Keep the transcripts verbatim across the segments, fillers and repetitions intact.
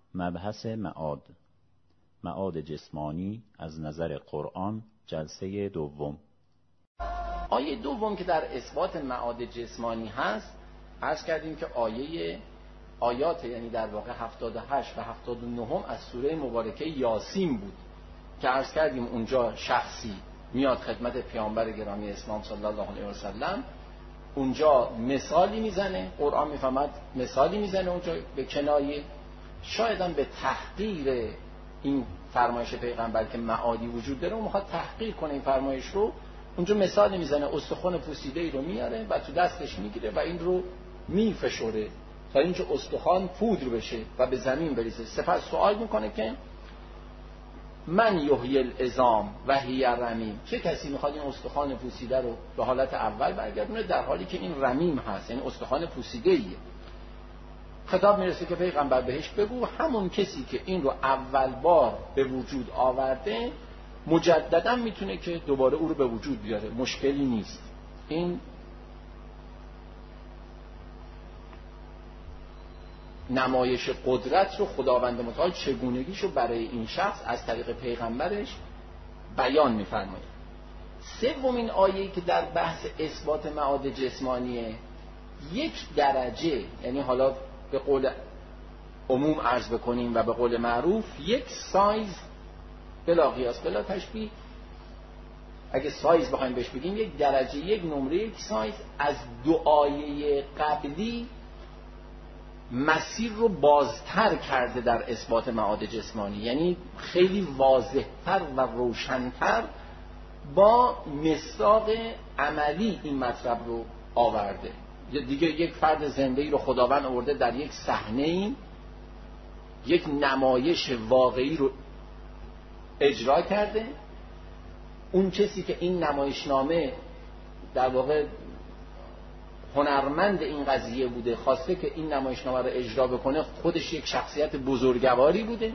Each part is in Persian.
مبحث معاد، معاد جسمانی از نظر قرآن، جلسه دوم. آیه دوم که در اثبات معاد جسمانی هست، عرض کردیم که آیه آیات یعنی در واقع هفتاد و هشت و هفتاد و نه از سوره مبارکه یاسین بود که عرض کردیم اونجا شخصی میاد خدمت پیامبر گرامی اسلام صلی الله علیه و سلم، اونجا مثالی میزنه، قرآن میفهمد مثالی میزنه اونجا به کنایه، شاید هم به تحقیر این فرمایش پیغمبر که معادی وجود داره، اون میخواد تحقیر کنه این فرمایش رو. اونجا مثال میزنه، استخوان پوسیده ای رو میاره و تو دستش میگیره و این رو میفشوره تا اینکه استخوان پودر بشه و به زمین بریزه. سپس سوال میکنه که من یحیی العظام و هی رمیم، چه کسی میخواد این استخوان پوسیده رو به حالت اول برگردونه در حالی که این رمیم هست، یعنی استخوان پوسیده ایه. خطاب میرسه که پیغمبر بهش بگو همون کسی که این رو اول بار به وجود آورده مجددا میتونه که دوباره او رو به وجود بیاره، مشکلی نیست. این نمایش قدرت رو خداوند متعال چگونگیشو برای این شخص از طریق پیغمبرش بیان میفرماید. سومین آیه‌ای که در بحث اثبات معاد جسمانیه، یک درجه، یعنی حالا به قول عموم عرض بکنیم و به قول معروف یک سایز بلا قیاس بلا تشبیه، اگه سایز بخوایم بهش بگیم یک درجه، یک نمره، یک سایز از دو آیه قبلی مسیر رو بازتر کرده در اثبات معاد جسمانی، یعنی خیلی واضح‌تر و روشن‌تر با مصداق عملی این مطلب رو آورده. دیگه یک فرد زنده‌ای رو خداوند آورده در یک صحنه‌ای، یک نمایش واقعی رو اجرا کرده. اون کسی که این نمایشنامه در واقع هنرمند این قضیه بوده، خواسته که این نمایشنامه رو اجرا بکنه، خودش یک شخصیت بزرگواری بوده،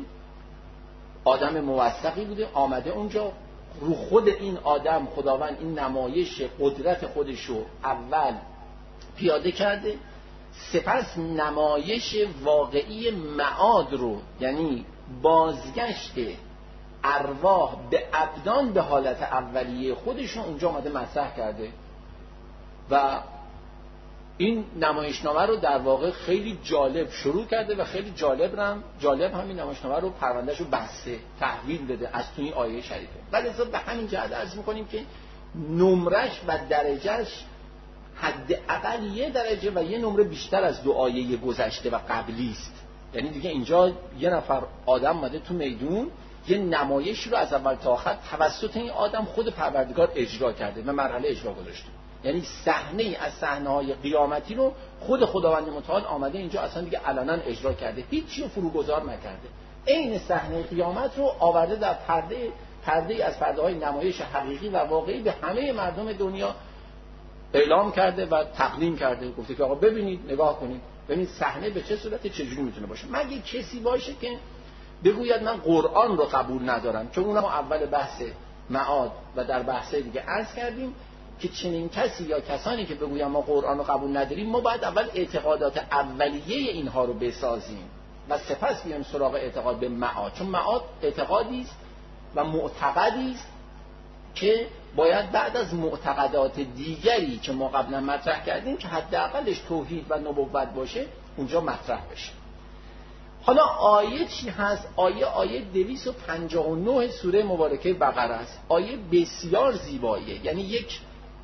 آدم موثقی بوده، آمده اونجا رو خود این آدم خداوند این نمایش قدرت خودش رو اول پیاده کرده، سپس نمایش واقعی معاد رو، یعنی بازگشت ارواح به ابدان به حالت اولیه خودشون اونجا آمده مطرح کرده و این نمایشنامه رو در واقع خیلی جالب شروع کرده و خیلی جالب هم جالب همین نمایشنامه رو پروندهش رو بسته تحویل داده از توی آیه شریفه. ولی اصلا به همین جهت عرض می‌کنیم که نمرش و درجهش حداقل یه درجه و یه نمره بیشتر از دو آیه گذشته و قبلی است. یعنی دیگه اینجا یه نفر آدم اومده تو میدون، یه نمایش رو از اول تا آخر توسط این آدم خود پروردگار اجرا کرده و مرحله اجرا گذاشته. یعنی صحنه از صحنه‌های قیامتی رو خود خداوند متعال آمده اینجا اصلا دیگه علنا اجرا کرده، هیچی رو فروگذار نکرده. عین صحنه قیامت رو آورده در پرده پرده از پرده‌های نمایش حقیقی و واقعی به همه مردم دنیا اعلام کرده و تقدیم کرده. گفته که آقا ببینید، نگاه کنید، ببینید صحنه به چه صورت چجوری میتونه باشه. مگه کسی باشه که بگوید من قرآن رو قبول ندارم، چون اونم اول بحث معاد و در بحث دیگه عرض کردیم که چنین کسی یا کسانی که بگویم ما قرآن رو قبول نداریم، ما باید اول اعتقادات اولیه اینها رو بسازیم و سپس بیایم سراغ اعتقاد به معاد، چون معاد اعتقادی است و معتقدی است که باید بعد از معتقدات دیگری که ما قبلا مطرح کردیم که حداقلش توحید و نبوت باشه اونجا مطرح بشه. حالا آیه چی هست؟ آیه آیه دویست و پنجاه و نه سوره مبارکه بقره است. آیه بسیار زیباییه، یعنی یک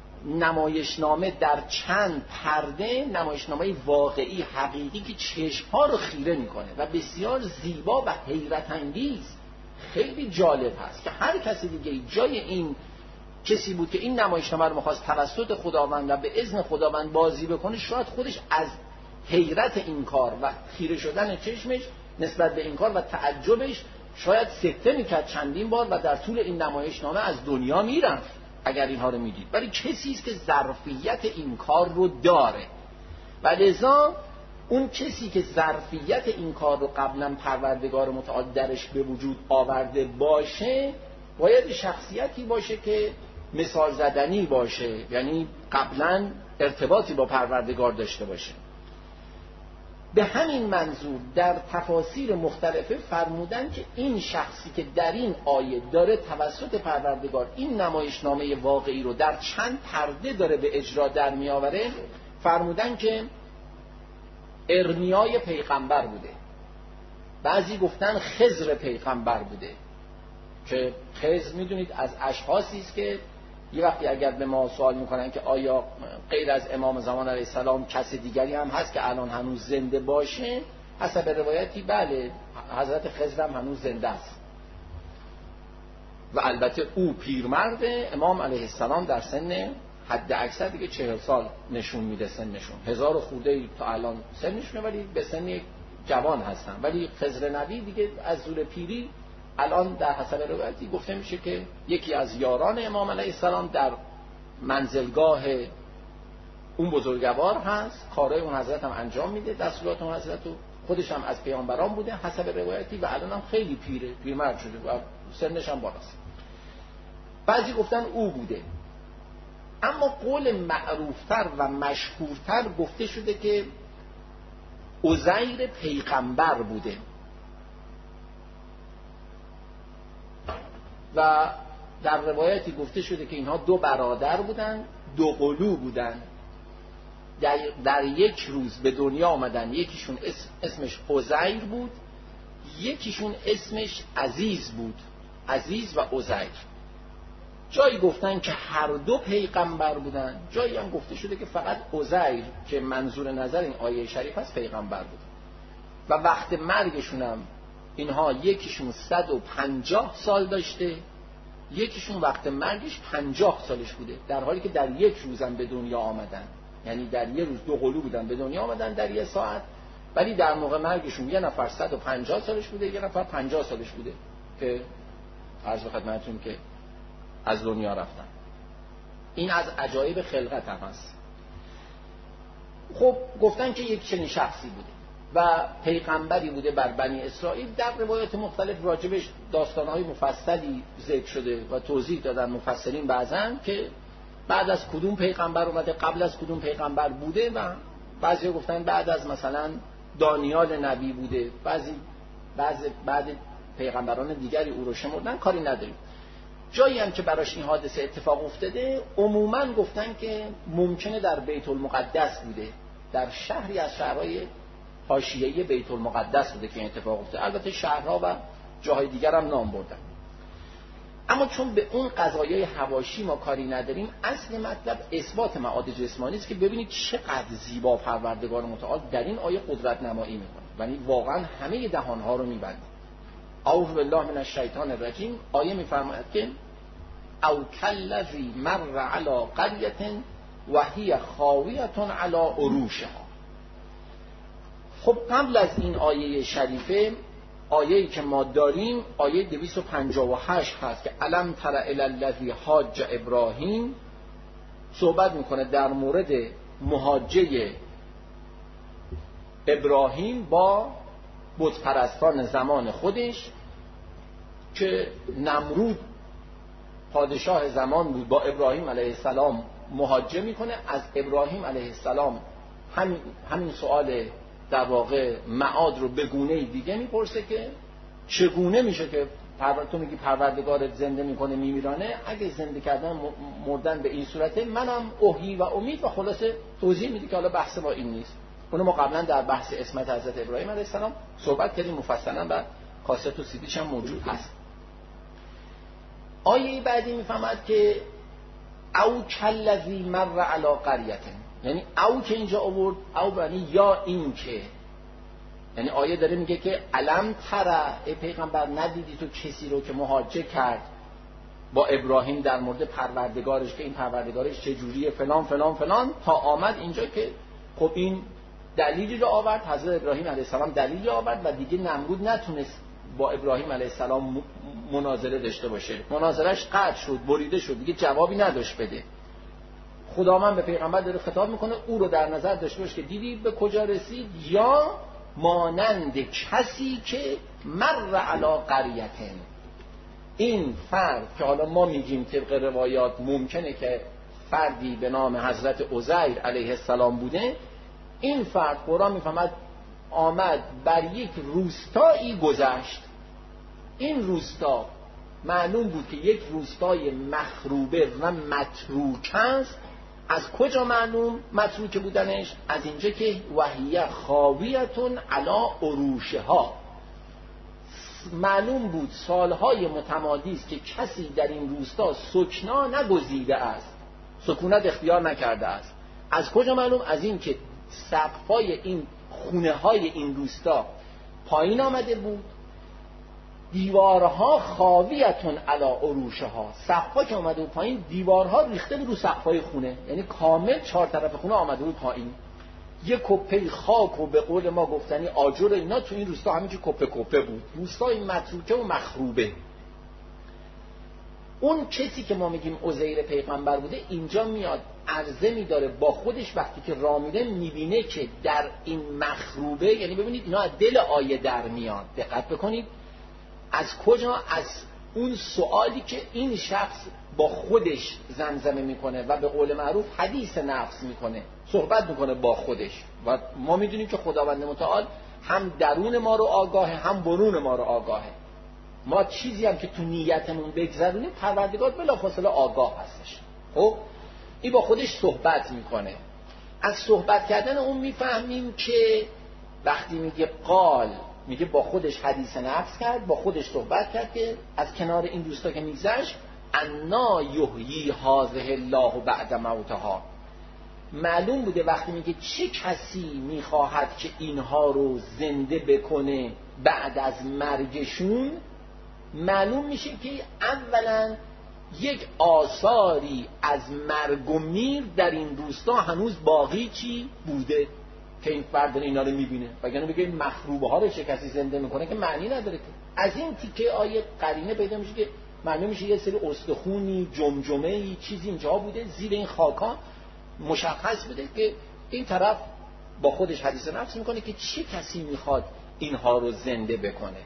نمایشنامه در چند پرده، نمایشنامه واقعی حقیقی که چشم‌ها رو خیره میکنه و بسیار زیبا و حیرت انگیز، خیلی جالب هست که هر کسی دیگه جای این کسی بود که این نمایشنامه رو می‌خواست توسط خداوند و به اذن خداوند بازی بکنه، شاید خودش از حیرت این کار و خیره شدن چشمش نسبت به این کار و تعجبش شاید سکته میکرد چندین بار و در طول این نمایشنامه از دنیا میرفت اگر اینها رو میدید. ولی کسی است که ظرفیت این کار رو داره و لذا اون کسی که ظرفیت این کار رو قبلا پروردگار متعال درش به وجود آورده باشه، باید شخصیتی باشه که مثال زدنی باشه، یعنی قبلا ارتباطی با پروردگار داشته باشه. به همین منظور در تفاسیر مختلفه فرمودن که این شخصی که در این آیه داره توسط پروردگار این نمایشنامه واقعی رو در چند پرده داره به اجرا در میآوره، فرمودن که ارمیای پیغمبر بوده، بعضی گفتن خضر پیغمبر بوده که خضر میدونید از اشخاصی است که یه وقتی اگر به ما سوال میکنن که آیا غیر از امام زمان علیه السلام کس دیگری هم هست که الان هنوز زنده باشه، حسب روایتی بله حضرت خضر هم هنوز زنده است و البته او پیرمرده، امام علیه السلام در سن حد اکثر دیگه چهل سال نشون میده سنشون، هزار و خورده تا الان سنشونه ولی به سن جوان هستن، ولی خضر نبی دیگه از زور پیری الان در حسب روایتی گفته میشه که یکی از یاران امام علیه السلام در منزلگاه اون بزرگوار هست، کارهای اون حضرت هم انجام میده، دستورات اون حضرت رو، خودش هم از پیامبران بوده حسب روایتی و الان هم خیلی پیره، پیرمرد شده و سنش هم بالاست. بعضی گفتن او بوده، اما قول معروفتر و مشهورتر گفته شده که عزیر پیغمبر بوده و در روایتی گفته شده که اینها دو برادر بودن، دو قلو بودن، در, در یک روز به دنیا آمدن، یکیشون اسم اسمش عزیر بود، یکیشون اسمش عزیز بود، عزیز و عزیر. جایی گفتن که هر دو پیغمبر بودن، جایی هم گفته شده که فقط عزیر که منظور نظر این آیه شریف هست پیغمبر بود و وقت مرگشون هم اینها یکیشون صد و پنجاه سال داشته، یکیشون وقت مرگش پنجاه سالش بوده، در حالی که در یک روزم به دنیا آمدن، یعنی در یک روز دو قلو بودن به دنیا آمدن در یک ساعت، ولی در موقع مرگشون یه نفر صد و پنجاه سالش بوده، یه نفر پنجاه سالش بوده که عرض به خدمتتون که از دنیا رفتن. این از عجایب خلقت هم هست. خب گفتن که یک چنین شخصی بوده و پیغمبری بوده بر بنی اسرائیل. در روایات مختلف راجبش داستانهای مفصلی ذکر شده و توضیح دادن مفسرین بعضن که بعد از کدوم پیغمبر اومده، قبل از کدوم پیغمبر بوده و بعضی گفتن بعد از مثلا دانیال نبی بوده، بعضی بعض بعد پیغمبران دیگری او رو شمردن، کاری نداریم. جایی هم که براش این حادثه اتفاق افتاده عموماً گفتن که ممکنه در بیت المقدس بوده، در شهری از شهرهای حاشیه‌ای بیت المقدس بوده که این اتفاق افتاده. البته شهرها و جاهای دیگر هم نام بردن، اما چون به اون قضایای حواشی ما کاری نداریم، اصل مطلب اثبات معاد جسمانی است که ببینید چقدر زیبا پروردگار متعال در این آیه قدرت نمایی میکنه، یعنی واقعا همه دهانها رو میبنده. اعوذ بالله من الشیطان الرجیم. آیه میفرماید که او کلذی مر علی قریة و هی خاویة علی عروشها. خب قبل از این آیه شریفه آیه‌ای که ما داریم آیه دویست و پنجاه و هشت هست که الم تر الی الذی حاج ابراهیم، صحبت میکنه در مورد محاجه ابراهیم با بت پرستان زمان خودش که نمرود پادشاه زمان بود، با ابراهیم علیه السلام محاجه میکنه. از ابراهیم علیه السلام همین همین سوال در واقع معاد رو به گونه دیگه میپرسه که چگونه میشه که پرور... تو میگی پروردگارت زنده میکنه میمیرانه، اگه زنده کردن مردن به این صورته منم احیی و امید، و خلاصه توضیح میده که حالا بحث ما این نیست. اونو ما قبلا در بحث اسمت حضرت ابراهیم علیه السلام صحبت کردیم مفصلا و کاست و سیدیش هم موجود هست. آیه بعدی میفهمد که او کلذی مر علی قریة، یعنی او که اینجا آورد او یعنی یا این که، یعنی آیه داره میگه که علم تر ای پیغمبر ندیدی تو کسی رو که محاجه کرد با ابراهیم در مورد پروردگارش که این پروردگارش چجوریه فلان فلان فلان، تا آمد اینجا که خب این دلیلی رو آورد، حضرت ابراهیم علیه السلام دلیلی آورد و دیگه نمرود نتونست با ابراهیم علیه السلام مناظره داشته باشه، مناظرش قطع شد، بریده شد، دیگه جوابی نداشت بده. خداوند به پیغمبر داره خطاب میکنه او رو در نظر داشته باش که دیدی به کجا رسید، یا مانند کسی که مر علی قریة، این فرد که حالا ما میگیم طبق روایات ممکنه که فردی به نام حضرت عزیر علیه السلام بوده، این فرد قرآن میفهمد آمد بر یک روستایی گذشت. این روستا معلوم بود که یک روستای مخروبه و متروک است. از کجا معلوم متروک بودنش؟ از اینجا که وحیه خاویتون علی عروشها، معلوم بود سالهای متمادی است که کسی در این روستا سکنا نگزیده است، سکونت اختیار نکرده است. از کجا معلوم؟ از این که سقف‌های این خونه های این روستا پایین آمده بود، دیوارها خاویتون علی عروشها، سقف‌ها که آمده بود پایین، دیوارها ریخته بود رو سقف‌های خونه، یعنی کامل چهار طرف خونه آمده بود پایین. یه کپه خاک و به قول ما گفتنی آجر اینا تو این روستا همینجور کپه کپه بود. روستای متروکه و مخروبه. اون کسی که ما میگیم عزیر پیغمبر بوده اینجا میاد عرضه میداره با خودش، وقتی که راه میره میبینه که در این مخروبه، یعنی ببینید اینا از دل آیه در میاد، دقت بکنید از کجا؟ از اون سوالی که این شخص با خودش زمزمه میکنه و به قول معروف حدیث نفس میکنه، صحبت میکنه با خودش. و ما میدونیم که خداوند متعال هم درون ما رو آگاهه هم برون ما رو آگاهه. ما چیزی هم که تو نیتمون بگذرونیم پروردگار بلافاصله آگاه هستش. خب این با خودش صحبت میکنه. از صحبت کردن اون میفهمیم که وقتی میگه قال، میگه با خودش حدیث نفس کرد، با خودش صحبت کرد که از کنار این دوستا که میگذشت انا یحیی هذه الله بعد موتها. معلوم بوده وقتی میگه چه کسی میخواهد که اینها رو زنده بکنه بعد از مرگشون، معلوم میشه که اولا یک آثاری از مرگ و میر در این روستا هنوز باقی چی بوده که این فرد اینا رو میبینه. وگرنه بگه این مخروبه ها رو چه کسی زنده میکنه که معنی نداره. که از این تیکه آیه قرینه پیدا میشه که معلوم میشه یه سری استخونی جمجمه‌ای چیزی اینجا بوده زیر این خاکا، مشخص بوده که این طرف با خودش حدیث نفس میکنه که چه کسی میخواد اینها رو زنده بکنه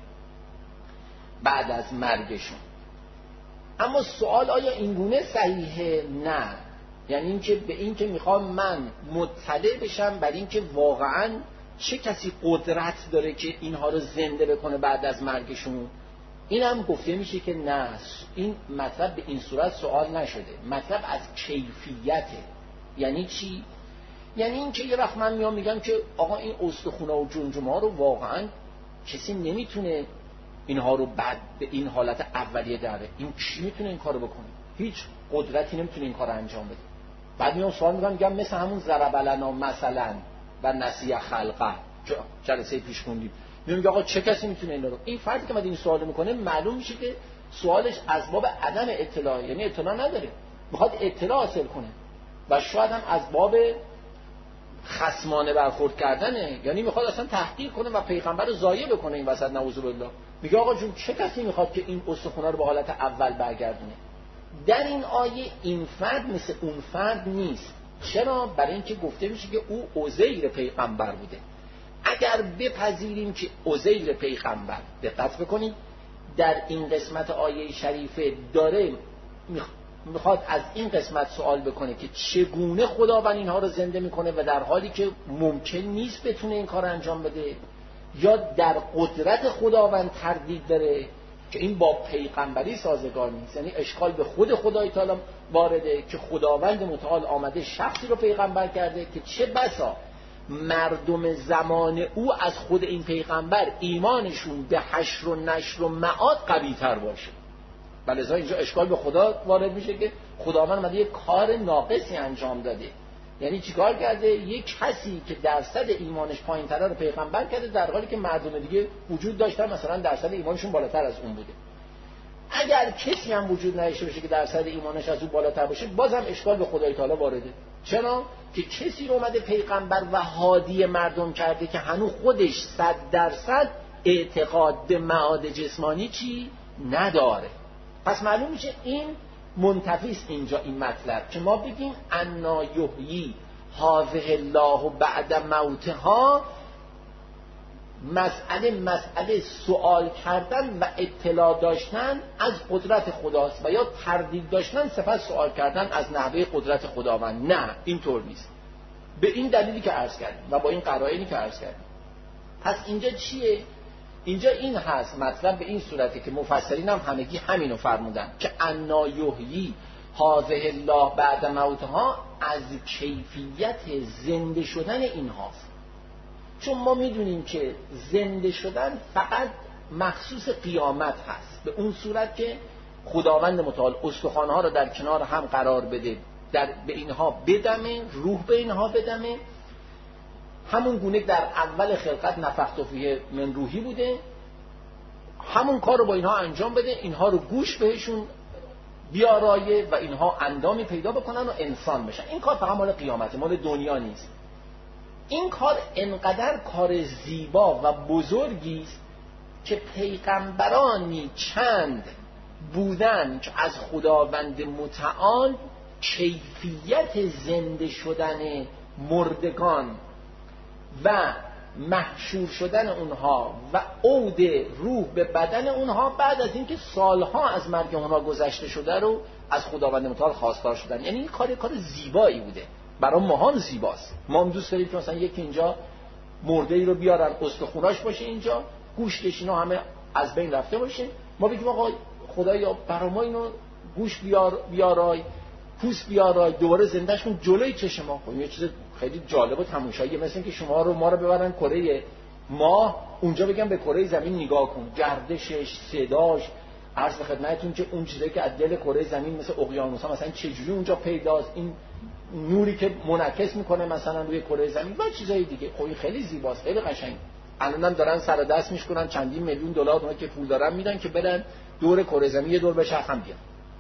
بعد از مرگشون. اما سوال آیا اینگونه صحیحه؟ نه. یعنی اینکه به این که میخوام من مطلع بشم بر این که واقعا چه کسی قدرت داره که اینها رو زنده بکنه بعد از مرگشون، این هم گفته میشه که نه، این مطلب به این صورت سوال نشده. مطلب از کیفیته. یعنی چی؟ یعنی این که یه وقت من میام میگم که آقا این استخونا و جمجمه ها رو واقعا کسی نمیتونه اینها رو بعد به این حالت اولیه داره، این کی میتونه این کارو بکنه؟ هیچ قدرتی نمیتونه این کارو انجام بده. بعد میام سوال میکنم میگم مثل همون ضرب لنا مثلا و نسی خلقه که جلسه پیش خوندیم، میگم آقا چه کسی میتونه این رو؟ این فردی که من این سوالو میکنه معلوم میشه که سوالش از باب عدم اطلاع، یعنی اطلاع نداره، میخواد اطلاع حاصل کنه و شاید هم از باب خصمانه برخورد کردنه، یعنی میخواد اصلا تحقیر کنه و پیغمبر رو ضایع بکنه این وسط، نعوذ بالله. میگه آقا جون چه کسی میخواد که این استخوان‌ها رو به حالت اول برگردونه؟ در این آیه این فرد مثل اون فرد نیست. چرا؟ برای اینکه گفته میشه که او عزیر پیغمبر بوده. اگر بپذیریم که عزیر پیغمبر، دقت بکنید در این قسمت آیه شریفه داره میخواد از این قسمت سوال بکنه که چگونه خداوند اینها رو زنده میکنه و در حالی که ممکن نیست بتونه این کار انجام بده، یا در قدرت خداوند تردید داره که این با پیغمبری سازگار نیست. یعنی اشکال به خود خدای تعالی وارده که خداوند متعال آمده شخصی رو پیغمبر کرده که چه بسا مردم زمان او از خود این پیغمبر ایمانشون به حشر و نشر و معاد قوی تر باشه. بلذا اینجا اشکال به خدا وارد میشه که خداوند اومده یک کار ناقصی انجام داده. یعنی چیکار کرده؟ یک کسی که درصد ایمانش پایین‌تره رو پیغمبر کرده در حالی که مردم دیگه وجود داشتن مثلا درصد ایمانشون بالاتر از اون بوده. اگر کسی هم وجود نداشته باشه که درصد ایمانش از اون بالاتر باشه، بازم اشکال به خدای تعالی وارده. چرا؟ که کسی رو اومده پیغمبر و هادی مردم کرده که هنوز خودش صد درصد اعتقاد به معاد جسمانی چی نداره. پس معلوم میشه این منتفیست اینجا این مطلب که ما بگیم انا یحیی هذه الله بعد موتها. مسئله مسئله سوال کردن و اطلاع داشتن از قدرت خداست و یا تردید داشتن سپس سوال کردن از نحوه قدرت خداوند. نه، اینطور نیست. به این دلیلی که عرض کردیم و با این قرائنی که عرض کردیم. پس اینجا چیه؟ اینجا این هست مطلب به این صورته که مفسرین هم همگی همینو فرمودن که انا یحیی هذه الله بعد موتها از کیفیت زنده شدن اینهاست. چون ما میدونیم که زنده شدن فقط مخصوص قیامت هست، به اون صورت که خداوند متعال استخوان‌ها رو در کنار هم قرار بده، در به اینها بدمه، روح به اینها بدمه، همون گونه در اول خلقت نفخت فیه من روحی بوده، همون کار رو با اینها انجام بده، اینها رو گوش بهشون بیارایه و اینها اندامی پیدا بکنن و انسان بشن. این کار فقط مال قیامته، مال دنیا نیست. این کار انقدر کار زیبا و بزرگی است که پیغمبرانی چند بودن که از خداوند متعال کیفیت زنده شدن مردگان و محشور شدن اونها و عود روح به بدن اونها بعد از اینکه سالها از مرگ اونها گذشته شده رو از خداوند متعال خواستار شدن. یعنی این کار کار زیبایی بوده، برای ما هم زیباست. ما هم دوست داریم که مثلا یکی اینجا مرده ای رو بیارن استخوناش باشه، اینجا گوشتش اینا همه از بین رفته باشه، ما بگیم آقا خدایا برای ما اینو گوش بیار بیارای، پوست بیارای، دوباره زندهش کن جلوی چشم ما. خب یه چیز خیلی جالب و تماشاییه، مثل اینکه شما رو ما رو ببرن کره ماه، اونجا بگم به کره زمین نگاه کن، گردشش، صداش، عرض به خدمتتون که اون چیزایی که از دل کره زمین مثل اقیانوس‌ها مثلا چجوری اونجا پیداست، این نوری که منعکس میکنه مثلا روی کره زمین و چیزای دیگه. خب خیلی زیباست، خیلی قشنگ. الانم دارن سر دست میشکنن چندین میلیون دلار اونها که پول دارن میدن که برن دور کره زمین یه دور بچرخن بیان.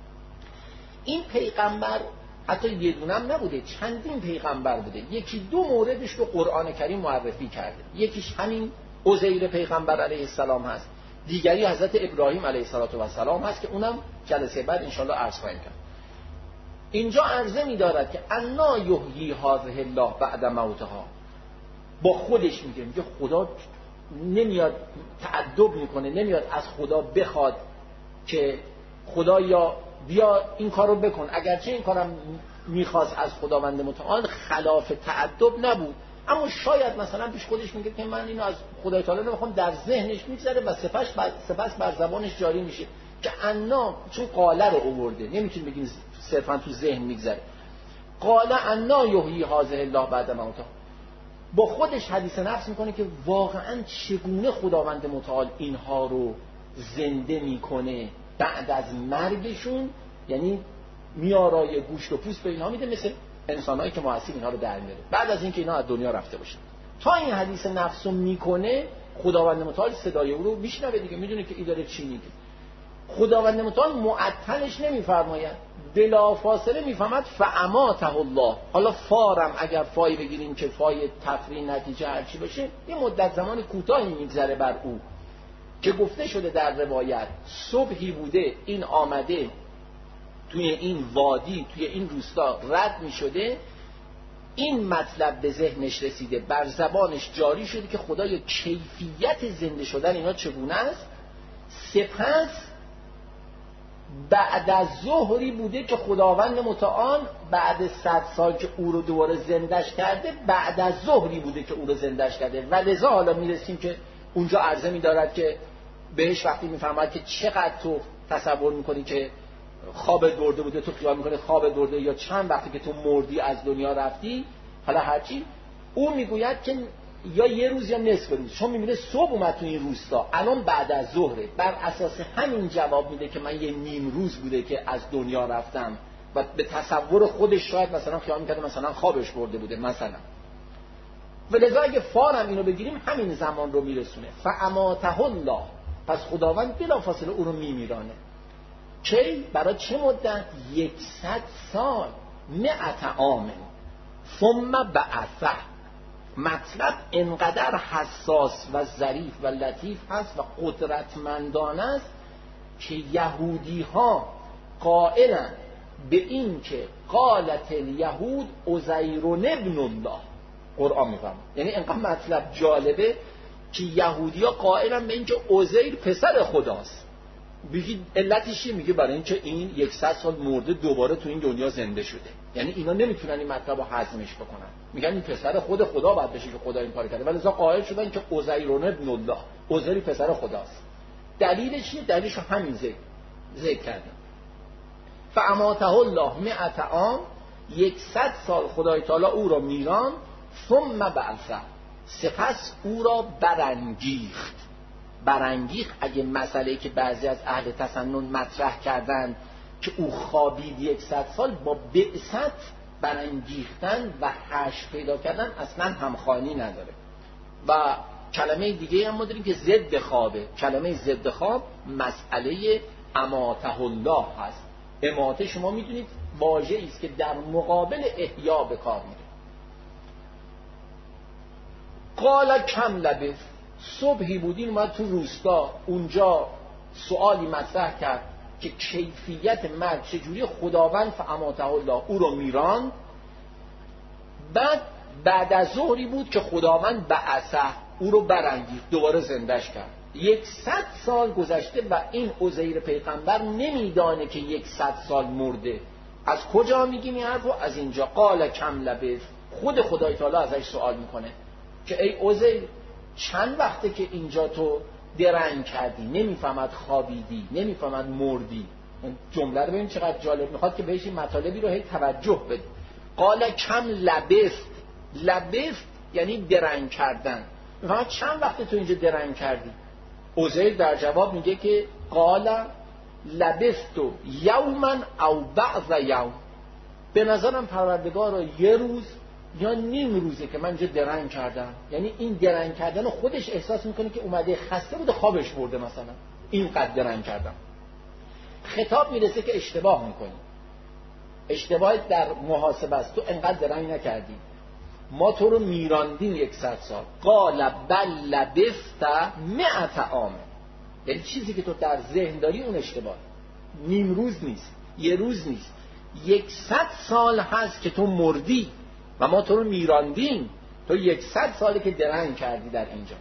این پیغمبر حتی یه دونم نبوده، چندین پیغمبر بوده. یکی دو موردش رو قرآن کریم معرفی کرده. یکیش همین عزیر پیغمبر علیه السلام هست، دیگری حضرت ابراهیم علیه السلام هست که اونم جلسه بعد انشالله عرض خواهیم کرد. اینجا عرضه می‌دارد که انا یحیی هذه الله بعد موتها، با خودش میگه میگه خدا نمیاد تعدب میکنه، نمیاد از خدا بخواد که خدایا بیا این کارو بکن، اگرچه این کارم میخواست از خداوند متعال خلاف تعدب نبود، اما شاید مثلا پیش خودش میگه که من اینو از خدای تعالی نمیخوام، در ذهنش میگذره و سپس بر سپس بر زبانش جاری میشه که انا، چون قاله رو آورده نمیتونیم بگیم صرفا تو ذهن میگذره، قاله انا یحیی هذه الله بعد موتها. با خودش حدیث نفس میکنه که واقعا چگونه خداوند متعال اینها رو زنده میکنه بعد از مرگشون، یعنی میارای گوشت و پوست به اینها میده مثل انسانایی که ما هستیم اینها رو در میاره بعد از اینکه اینا از دنیا رفته باشن. تا این حدیث نفس رو میکنه خداوند متعال صدای او رو میشنوه دیگه، میدونه که این داره چی میگه. خداوند متعال معطلش نمیفرماید، بلافاصله میفهمد فاماته الله. حالا فارم اگر فای بگیریم که فای تفریع نتیجه هرچی باشه، یه مدت زمان کوتاهی میگذره بر او که گفته شده در روایت صبحی بوده این آمده توی این وادی توی این روستا رد می شده، این مطلب به ذهنش رسیده، بر زبانش جاری شده که خدایا کیفیت زنده شدن اینا چگونه است. سپس بعد از ظهری بوده که خداوند متعال بعد صد سال که او رو دوباره زندش کرده، بعد از ظهری بوده که او رو زندش کرده و لذا حالا میرسیم که اونجا عرضه می‌دارد که بهش وقتی میفهمد که چقدر تو تصور میکنی که خواب برده بوده، تو خیال میکنی خواب برده، یا چند وقتی که تو مردی از دنیا رفتی، حالا هرچی، او میگوید که یا یه روز یا نصف روز، چون میبینه صبح اومد تو این روستا الان بعد از ظهره، بر اساس همین جواب میده که من یه نیم روز بوده که از دنیا رفتم و به تصور خودش شاید مثلا خیال میکرده مثلا خوابش برده بوده مثلا. ولذا اگه فارم اینو بگیریم همین زمان رو میرسونه. فاماته الله، پس خداوند بلافاصله او رو میمیرانه. کی؟ برای چه مدت؟ یکصد سال، مئت عام، ثم بعثه. مطلب انقدر حساس و ظریف و لطیف هست و قدرتمندانه است که یهودی ها قائلن به این که قالت الیهود عزیر ابن الله، قرآن میفهم، یعنی انقدر مطلب جالبه که یهودی ها قائلن به این که عزیر پسر خداست. بگید علتش چیه؟ میگه برای اینکه این صد سال مرده دوباره تو این دنیا زنده شده. یعنی اینا نمیتونن این مطلب رو هضمش بکنن، میگن این پسر خود خدا باید بشه که خدا این کار کرده، ولی لذا قائل شدن که عزیر ابن الله، عزیر پسر خداست. دلیلش چیه؟ دلیلش همین ذکر ذکر کردن. فاماته الله مئة عام، صد سال خدای تعالی او را میران، ثم بعثه، سپس او را برانگیخت. برانگیخت اگه مسئله‌ای که بعضی از اهل تسنن مطرح کردن که او خوابید صد سال، با بعثت برانگیختن و حشر پیدا کردن اصلا همخوانی نداره. و کلمه دیگه هم ما داریم که ضد خوابه. کلمه ضد خواب مسئله اماته الله هست. اماته شما میدونید واژه‌ای است که در مقابل احیا به کار میره. قال کم لبث، صبحی بودین اومد تو روستا، اونجا سوالی مطرح کرد که کیفیت مرگ چجوری، خداوند فاماته الله او رو میران. بعد بعد از ظهری بود که خداوند بعثه او رو برانگیخت، دوباره زندش کرد. صد سال گذشته و این عزیر پیغمبر نمیدانه که صد سال مرده. از کجا میگیم این حرفو؟ از اینجا. قال کم لبث، خود خدای تعالی ازش سوال میکنه که ای عزیر چند وقته که اینجا تو درنگ کردی، نمیفهمد خوابیدی، نمیفهمد مردی. جمله رو ببین چقدر جالب، میخواد که بهش این مطالبی رو هی توجه بده. قال کم لبثت، لبثت یعنی درنگ کردن. میفهمد چند وقته تو اینجا درنگ کردی؟ عزیر در جواب میگه که قال لبثت یوما او بعض یوم، به نظرم پروردگار را یه روز یا نیم روزه که من اینجا درنگ کردم. یعنی این درنگ کردن خودش احساس میکنه که اومده خسته بوده خوابش برده، مثلا اینقدر درنگ کردم. خطاب میرسه که اشتباه میکنی، اشتباه در محاسبه است، تو انقدر درنگ نکردی، ما تو رو میراندیم صد سال. قال بل لبثت مئة عام، یعنی چیزی که تو در ذهن داری اون اشتباه، نیم روز نیست، یه روز نیست، صد سال هست که تو مردی و ما تو رو میراندیم. تو صد ساله که درنگ کردی در اینجا.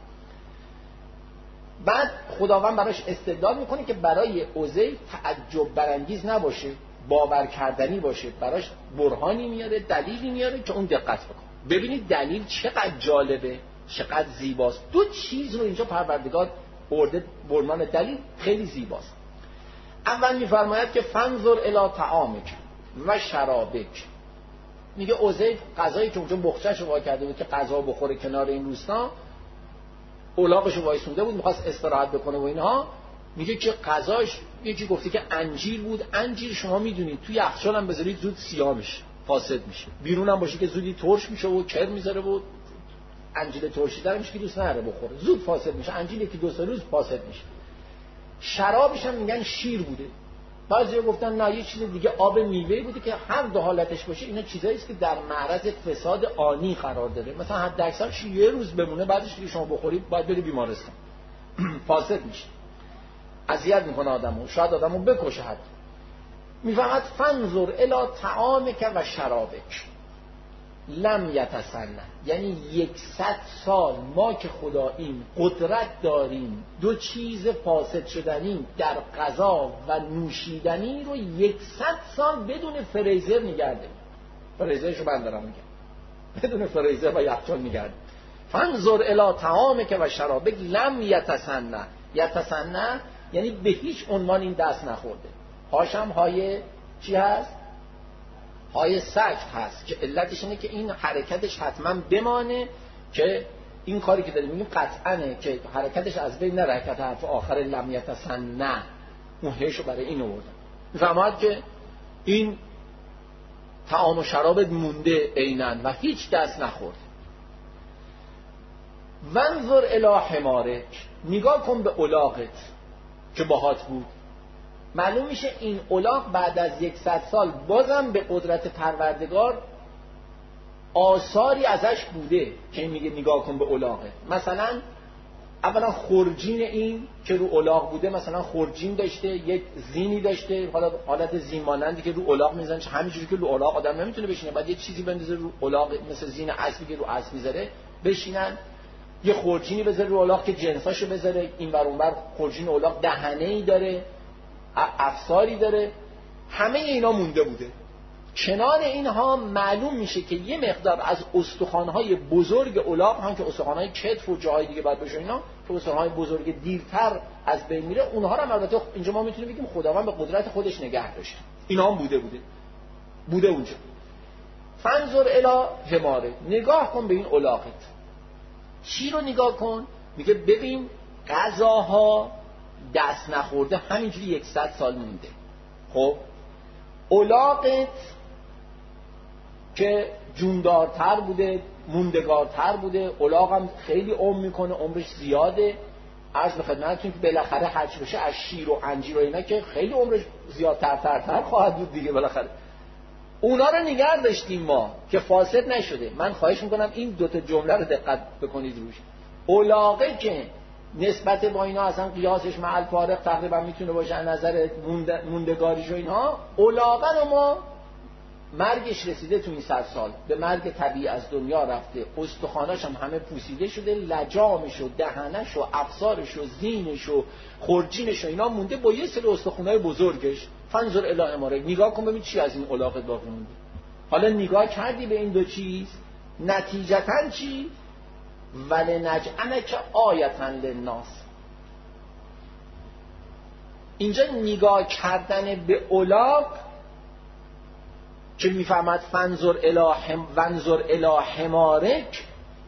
بعد خداوند براش استدلال میکنه که برای عزیر تعجب برانگیز نباشه، باور کردنی باشه، براش برهانی میاره، دلیلی میاره که اون دقت بکن. ببینید دلیل چقدر جالبه، چقدر زیباست. دو چیز رو اینجا پروردگار برده برمان دلیل، خیلی زیباست. اول میفرماید که فنظر الی طعامک و شرابک. میگه عزیر غذایی که اونجا بخچه‌شو وا کرده بود که غذا بخوره کنار این روستا، الاغشو وایسونده بود می‌خواست استراحت بکنه و اینها، میگه که غذاش یکی گفته که انجیر بود. انجیر شما میدونید توی یخچال هم بذارید زود سیاه میشه، فاسد میشه. بیرون هم باشه که زودی ترش میشه و کر میذاره و انجیر ترشیده میشه که دوست نداره بخوره، زود فاسد میشه. انجیر یکی دو سه روز فاسد میشه. شرابش هم میگن شیر بوده. بعضیا گفتن نه یه چیز دیگه، آب میوه بوده که هر دو حالتش باشه اینا چیزایی است که در معرض فساد آنی قرار داره. مثلا حد اکثرش یه روز بمونه، بعدش دیگه شما بخورید باید بری بیمارستان، فاسد میشه، اذیت میکنه آدمو، شاید آدمو بکشه. حتی میفهمد فنظر الی طعامک و شرابک لم یتسنه، یعنی صد سال ما که خدا این قدرت داریم دو چیز فاسد شدنی در غذا و نوشیدنی رو صد سال بدون فریزر نگرده. فریزرشو من دارم میگم، بدون فریزر و یخچال نگرده. فنظر الی طعامک و شرابک لم یتسنه، یتسنه یعنی به هیچ عنوان این دست نخورده. هاشم های چی هست؟ های سکت هست که علتش اینه که این حرکتش حتما بمانه، که این کاری که داریم میگیم قطعاًه که حرکتش از بین نره. حرکت حرف آخر لم یتسنه اون هشو برای این آوردن. میفهمد که این طعام و شرابت مونده عیناً و هیچ دست نخورد. وانظر الی حمارک، نگاه کن به الاغت که باهات بود. معلوم میشه این الاغ بعد از صد سال بازم به قدرت پروردگار آثاری ازش بوده که میگه نگاه کن به الاغه. مثلا اولا خرجین این که رو الاغ بوده، مثلا خرجین داشته، یک زینی داشته، حالا حالت زین مانندی که رو الاغ میزنه، همینجوری که رو الاغ آدم نمیتونه بشینه، بعد یه چیزی بندازه رو الاغ مثل زین اسبی که رو اسب میذاره بشینن. یه خورجینی بذاره رو الاغ که جنساشو بذاره این ور اون ور. خورجین الاغ دهنه‌ای داره، افساری داره، همه اینا مونده بوده. کنار اینها معلوم میشه که یه مقدار از استخوان‌های بزرگ الاغ هم که استخوان‌های کتف و جای دیگه باید بشه اینا که استخوان‌های بزرگ دیرتر از بین میره، اونها رو هم البته اینجا ما میتونیم بگیم خداوند به قدرت خودش نگه داشته. اینا هم بوده بوده بوده اونجا. فنظر الی حماره، نگاه کن به این الاغت. چی رو نگاه کن؟ میگه ببین غذاها دست نخورده همینجوری صد سال مونده. خب الاغت که جوندارتر بوده، موندگارتر بوده، الاغ هم خیلی عمر میکنه، عمرش زیاده. عرض به خدمتتون که بالاخره حج بشه از شیر و انجیر و اینا که خیلی عمرش زیادتر ترتر خواهد بود دیگه بالاخره. اونا رو نگه داشتیم ما که فاسد نشده. من خواهش میکنم این دوتا جمله رو دقت بکنید روش. الاغه که نسبت با اینا اصلا قیاسش مع الفارق تقریبا میتونه باشه از نظر موندگاریش و اینها، الاغه رو ما مرگش رسیده تو این صد سال، به مرگ طبیعی از دنیا رفته، استخواناش هم همه پوسیده شده، لجامش و دهنش و افسارش و زینش و خورجینش و اینا مونده با یه سری استخوانای بزرگش. فنظر الی حماره، نگاه کن ببین چی از این الاغ باقی مونده. حالا نگاه کردی به این دو چیز، نتیجتاً چی؟ ولنجعلک آیة للناس. اینجا نگاه کردن به الاغ که میفهمد فنظر الی حم وانظر الی حمارک،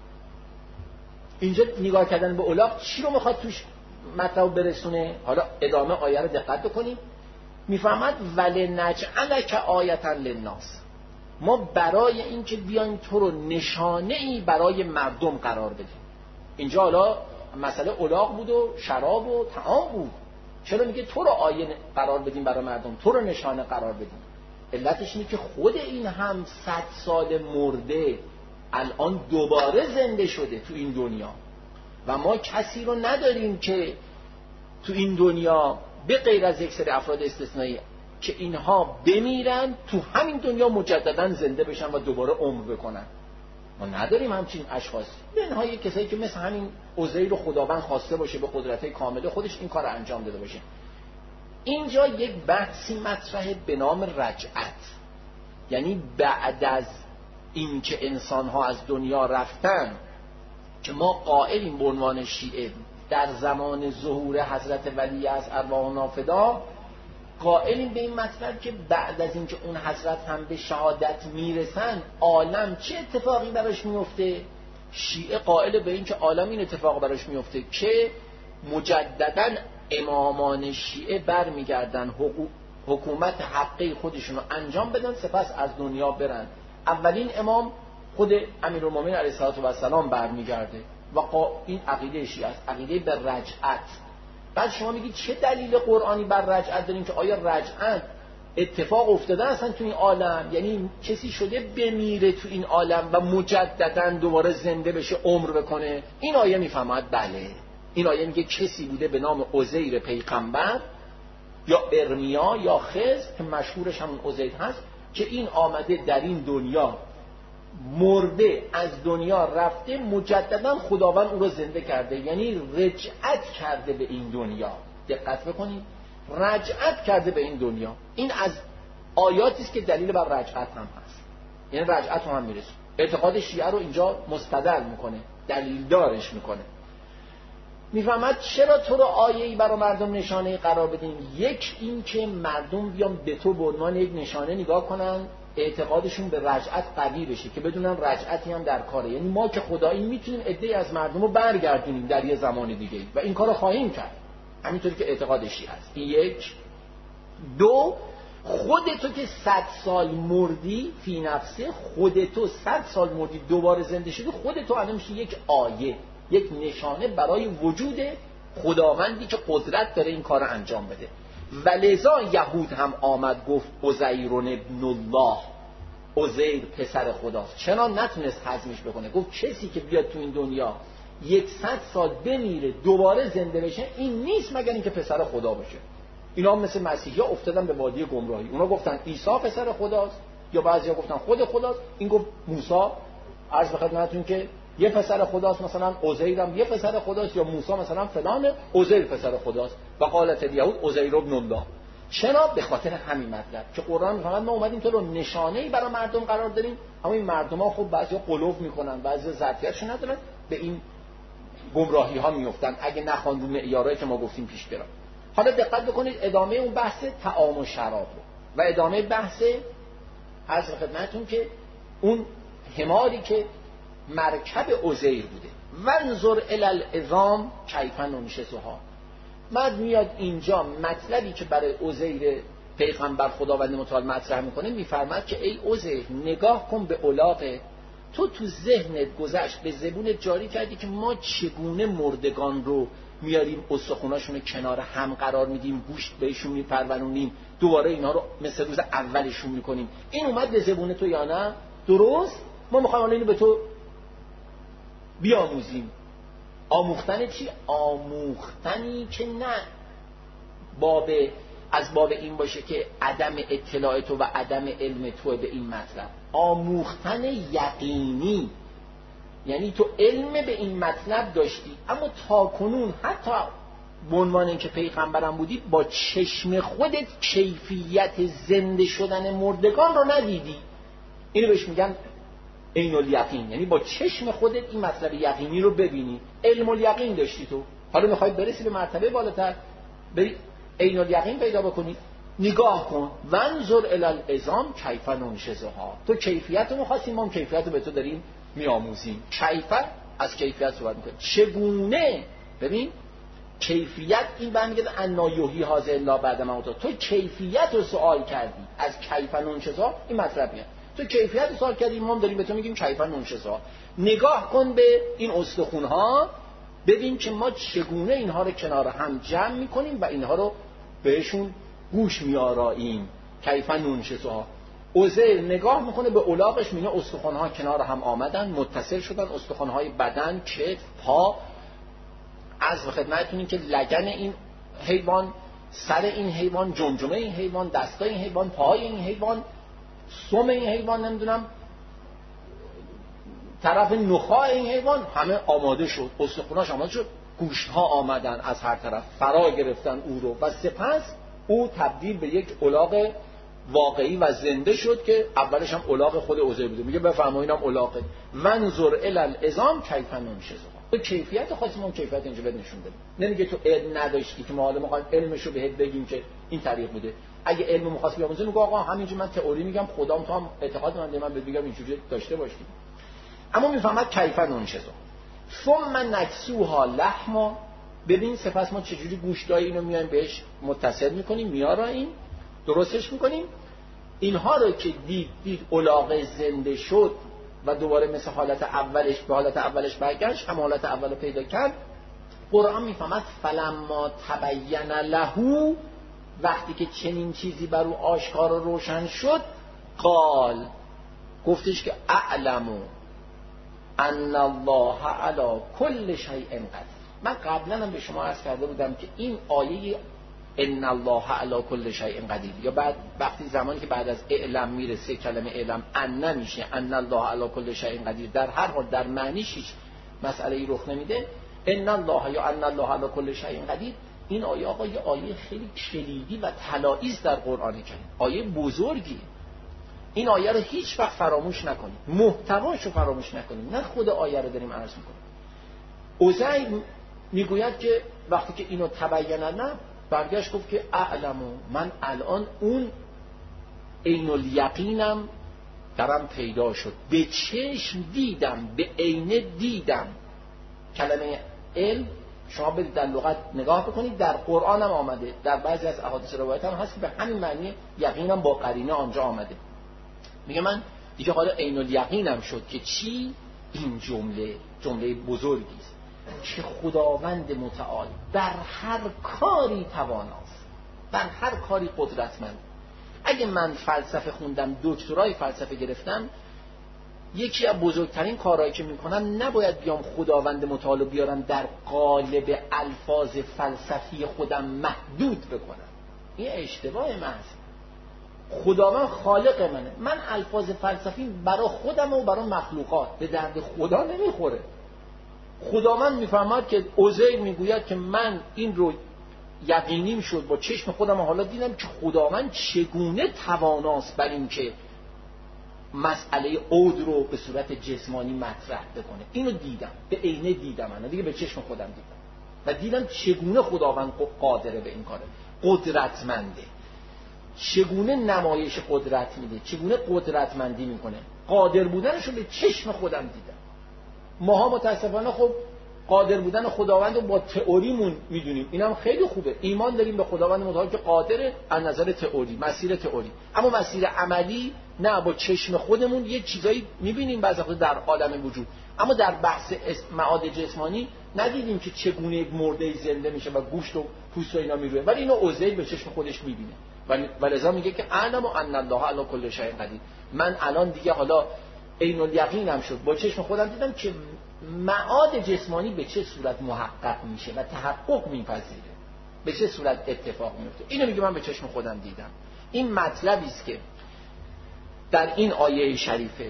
اینجا نگاه کردن به الاغ چی رو میخواد توش مطلب برسونه؟ حالا ادامه آیه رو دقت بکنیم. میفهمد ولنجعلک آیة للناس، ما برای اینکه بیایم تو رو نشانه ای برای مردم قرار بدیم. اینجا حالا مسئله الاغ بود و شراب و طعام بود، چرا میگه تو رو آیه قرار بدیم برای مردم، تو رو نشانه قرار بدیم؟ علتش اینه که خود این هم صد سال مرده الان دوباره زنده شده تو این دنیا و ما کسی رو نداریم که تو این دنیا به غیر از یک سری افراد استثنایی که اینها بمیرن تو همین دنیا مجددا زنده بشن و دوباره عمر بکنن. ما نداریم همچین اشخاصی. منها یک کسایی که مثل همین عزیر رو خداوند خواسته باشه به قدرت کامله خودش این کار انجام داده باشه. اینجا یک بحثی مطرحه به نام رجعت، یعنی بعد از این که انسان‌ها از دنیا رفتن، که ما قائلیم به عنوان شیعه در زمان ظهور حضرت ولی از ارواحنا فدا قائلیم به این مطلب که بعد از این که اون حضرت هم به شهادت میرسن عالم چه اتفاقی براش میفته؟ شیعه قائل به این که عالم این اتفاق براش میفته که مجدداً امامان شیعه برمیگردن حکومت حقی خودشون رو انجام بدن سپس از دنیا برن. اولین امام خود امیرالمومنین علیه السلام برمیگرده و این عقیده شیعه است، عقیده به رجعت. بعد شما میگید چه دلیل قرآنی بر رجعت داریم که آیا رجعت اتفاق افتاده اصلا تو این عالم؟ یعنی کسی شده بمیره تو این عالم و مجددا دوباره زنده بشه عمر بکنه؟ این آیه میفهمد بله. این آیه میگه کسی بوده به نام عزیر پیغمبر یا ارمیا یا خضر که مشهورش همون عزیر هست که این آمده در این دنیا مرده از دنیا رفته، مجددا خداوند او رو زنده کرده، یعنی رجعت کرده به این دنیا. دقت بکنید، رجعت کرده به این دنیا. این از آیاتی است که دلیل بر رجعت هم هست، یعنی رجعت هم میرسه. اعتقاد شیعه رو اینجا مستدل میکنه، دلیل دارش میکنه. میفهمد چرا تو رو آیه‌ای برای مردم نشانه قرار بدیم؟ یک این که مردم بیان به تو به عنوان یک نشانه نگاه کنن، اعتقادشون به رجعت قوی بشه که بدونن رجعتی هم در کاره. یعنی ما که خدایی میتونیم عده‌ای از مردم رو برگردونیم در یه زمان دیگه و این کارو خواهیم کرد، همینطوری که اعتقاد شیعه است. این یک. دو، خودتو که صد سال مردی فی نفسه، خودتو صد سال مردی دوباره زنده شدی، خودتو الان میشه یک آیه، یک نشانه برای وجود خداوندی که قدرت داره این کار رو انجام بده. و لذا یهود هم آمد گفت عزیر ابن الله، عزیر پسر خداست. چرا نتونست هضمش بکنه؟ گفت کسی که بیاد تو این دنیا یکصد سال بمیره دوباره زنده بشه این نیست مگر اینکه پسر خدا باشه. اینا هم مثل مسیحی‌ها افتادن به وادی گمراهی. اونا گفتن عیسی پسر خداست، یا بعضیا گفتن خود خداست. این گفت موسی، عرض به خدمتتون که یه پسر خداست مثلا عزیرم یه پسر خداست، یا موسی مثلا فلانه عزیر پسر خداست. و قالت الیهود عزیر ابن الله. چرا؟ به خاطر همین مطلب که قرآن میگه ما اومدیم تو رو نشانه‌ای برای مردم قرار دادیم، اما این مردم‌ها خب بعضی قلوف میکنن، بعضی ظرفیتشون ندارن، به این گمراهی ها میافتن اگه نخوان رو معیارایی که ما گفتیم پیش برن. حالا دقت بکنید ادامه اون بحث طعام و شراب رو و ادامه بحث عرض خدمتتون که اون حماری که مرکب عزیر بوده. وانظر الی العظام کیف ننشزها. بعد میاد اینجا مطلبی که برای عزیر پیغمبر خداوند متعال مطرح میکنه، میفرماد که ای عزیر نگاه کن به الاغت تو، تو ذهنت گذشت به زبونت جاری کردی که ما چگونه مردگان رو میاریم استخوناشون رو کنار هم قرار میدیم، گوشت بهشون میپرورونیم، دوباره اینا رو مثل روز اولشون میکنیم. این اومد به زبون تو یا نه؟ درست. ما میخوایم اینو به تو بیاموزیم. آموختن چی؟ آموختنی که نه باب از باب این باشه که عدم اطلاع تو و عدم علم تو به این مطلب. آموختن یقینی، یعنی تو علم به این مطلب داشتی اما تا کنون حتی به عنوان اینکه پیغمبرم بودی با چشم خودت کیفیت زنده شدن مردگان رو ندیدی. اینو بهش میگن عین الیقین، یعنی با چشم خودت این مطلب یقینی رو ببینی. علم الیقین داشتی تو، حالا میخوای برسی به مرتبه بالاتر، بری عین الیقین پیدا بکنی. نگاه کن وانظر الی العظام کیف ننشزها. تو کیفیت رو می‌خواستی، ما هم کیفیت رو به تو داریم میآموزیم. کیف از کیفیت صحبت می‌کنه، چگونه. ببین کیفیت این برمیگرده انا یحیی هذا الا بعد موته. تو کیفیت رو سوال کردی از کیف ننشزها، این مطلب میاد. تو کیفیت رو سوال کردی، ما هم داریم به تو میگیم کیف ننشزها. نگاه کن به این استخوان‌ها، ببین که ما چگونه اینها رو کنار هم جمع می‌کنیم و اینها رو بهشون گوش میاراییم. کیف ننشزها. عزیر نگاه میکنه به الاغش، میگه استخوان‌ها کنار هم آمدن، متصل شدن، استخوان‌های بدن، کتف، پا. از خدمتتون که لگن این حیوان، سر این حیوان، جمجمه این حیوان، دستای این حیوان، پای این حیوان، سم این حیوان، نمیدونم طرف نخاع این حیوان، همه آماده شد، استخوان‌هاش آماده شد، گوشت‌ها آمدن از هر طرف، فرا گرفتن او رو و سپس او تبدیل به یک الاغ واقعی و زنده شد که اولش هم الاغ خود عزیر بوده. میگه بفرمایید اینم الاغه. وانظر الی العظام کیف ننشزها. تو کیفیت خاصی، ما کیفیت اینجا بهت نشون دادیم. نمیگه تو علم نداشتی که ما حالا میخوایم علمشو بهت بگیم که این طریق بوده. اگه علم می‌خواست بیاموزه میگه آقا همینجوری من تئوری میگم، خدام تو هم اعتقاد من من بهت میگم اینجوری داشته باشی. اما میفهمد کیف ننشزها. ثم نکسوها لحما. ببین سپس ما چجوری گوشتای اینو میایم بهش متصل میکنیم، میاراییم، درستش میکنیم. اینها رو که دید دید الاغ زنده شد و دوباره مثل حالت اولش به حالت اولش برگشت، هم حالت اول پیدا کرد. قرآن میفهمد فلما تبین له، وقتی که چنین چیزی بر او آشکار و روشن شد، قال گفتش که اعلمو ان الله علی کل شیء قدیر. من قبلا هم به شما عرض کرده بودم که این آیه ان الله علی کل شیء قدیر، یا بعد وقتی زمانی که بعد از اعلم میرسه کلمه اعلم ان میشه ان الله علی کل شیء قدیر، در هر حال در معنیش هیچ مسئله ای رخ نمیده. ان الله یا ان الله علی کل شیء قدیر، این آیه آقا یه آیه خیلی کلیدی و طلایی است در قرآن کریم، آیه بزرگی. این آیه رو هیچ وقت فراموش نکنید، محتواشو فراموش نکنید، نه خود آیه رو داریم عرض میکنیم. عزیر میگوید که وقتی که اینو تبین نه، برگشت گفت که اعلمو، من الان اون عین الیقینم درم پیدا شد، به چشم دیدم، به عینه دیدم. کلمه علم شما برید در لغت نگاه بکنید، در قرآن هم آمده، در بعضی از احادیث روایت هم هست که به همین معنی یقینم با قرینه آنجا آمده. میگه من دیگه حالا عین الیقینم شد که چی؟ این جمله جمله بزرگی است که خداوند متعال در هر کاری تواناست، در هر کاری قدرتمند. اگه من فلسفه خوندم، دکترای فلسفه گرفتم، یکی از بزرگترین کارهایی که میکنم نباید بیام خداوند متعال بیارم در قالب الفاظ فلسفی خودم محدود بکنم. این اشتباه محض. خداوند خالق منه. من الفاظ فلسفی برای خودم و برای مخلوقات به درد خدا نمیخوره. خداوند میفهمد که عزیر میگوید که من این رو یقینیم شد با چشم خودم و حالا دیدم که خداوند چگونه تواناست بر این که مسئله عود رو به صورت جسمانی مطرح بکنه. اینو دیدم، به عینه دیدم، من دیگه به چشم خودم دیدم و دیدم چگونه خداوند قادره به این کاره، قدرتمنده، چگونه نمایش قدرت میده، چگونه قدرتمندی میکنه. قادر بودنش رو به چشم خودم دیدم. ماها متاسفانه خب قادر بودن خداوند رو با تئوریمون میدونیم، اینم خیلی خوبه، ایمان داریم به خداوند متعال که قادره از نظر تئوری، مسیر تئوری، اما مسیر عملی نه، با چشم خودمون یه چیزایی میبینیم بعضی وقتا در عالم وجود، اما در بحث معاد جسمانی ندیدیم که چگونه یک مرده زنده میشه و گوشت و پوست و اینا میروه، ولی اینو عزیر به چشم خودش میبینه و لذا میگه که اعلم ان الله علی کل شیء قدیر. من الان دیگه حالا عین الیقینم شد، با چشم خودم دیدم که معاد جسمانی به چه صورت محقق میشه و تحقق میپذیره، به چه صورت اتفاق میفته. اینو میگه من به چشم خودم دیدم. این مطلبی است که در این آیه شریفه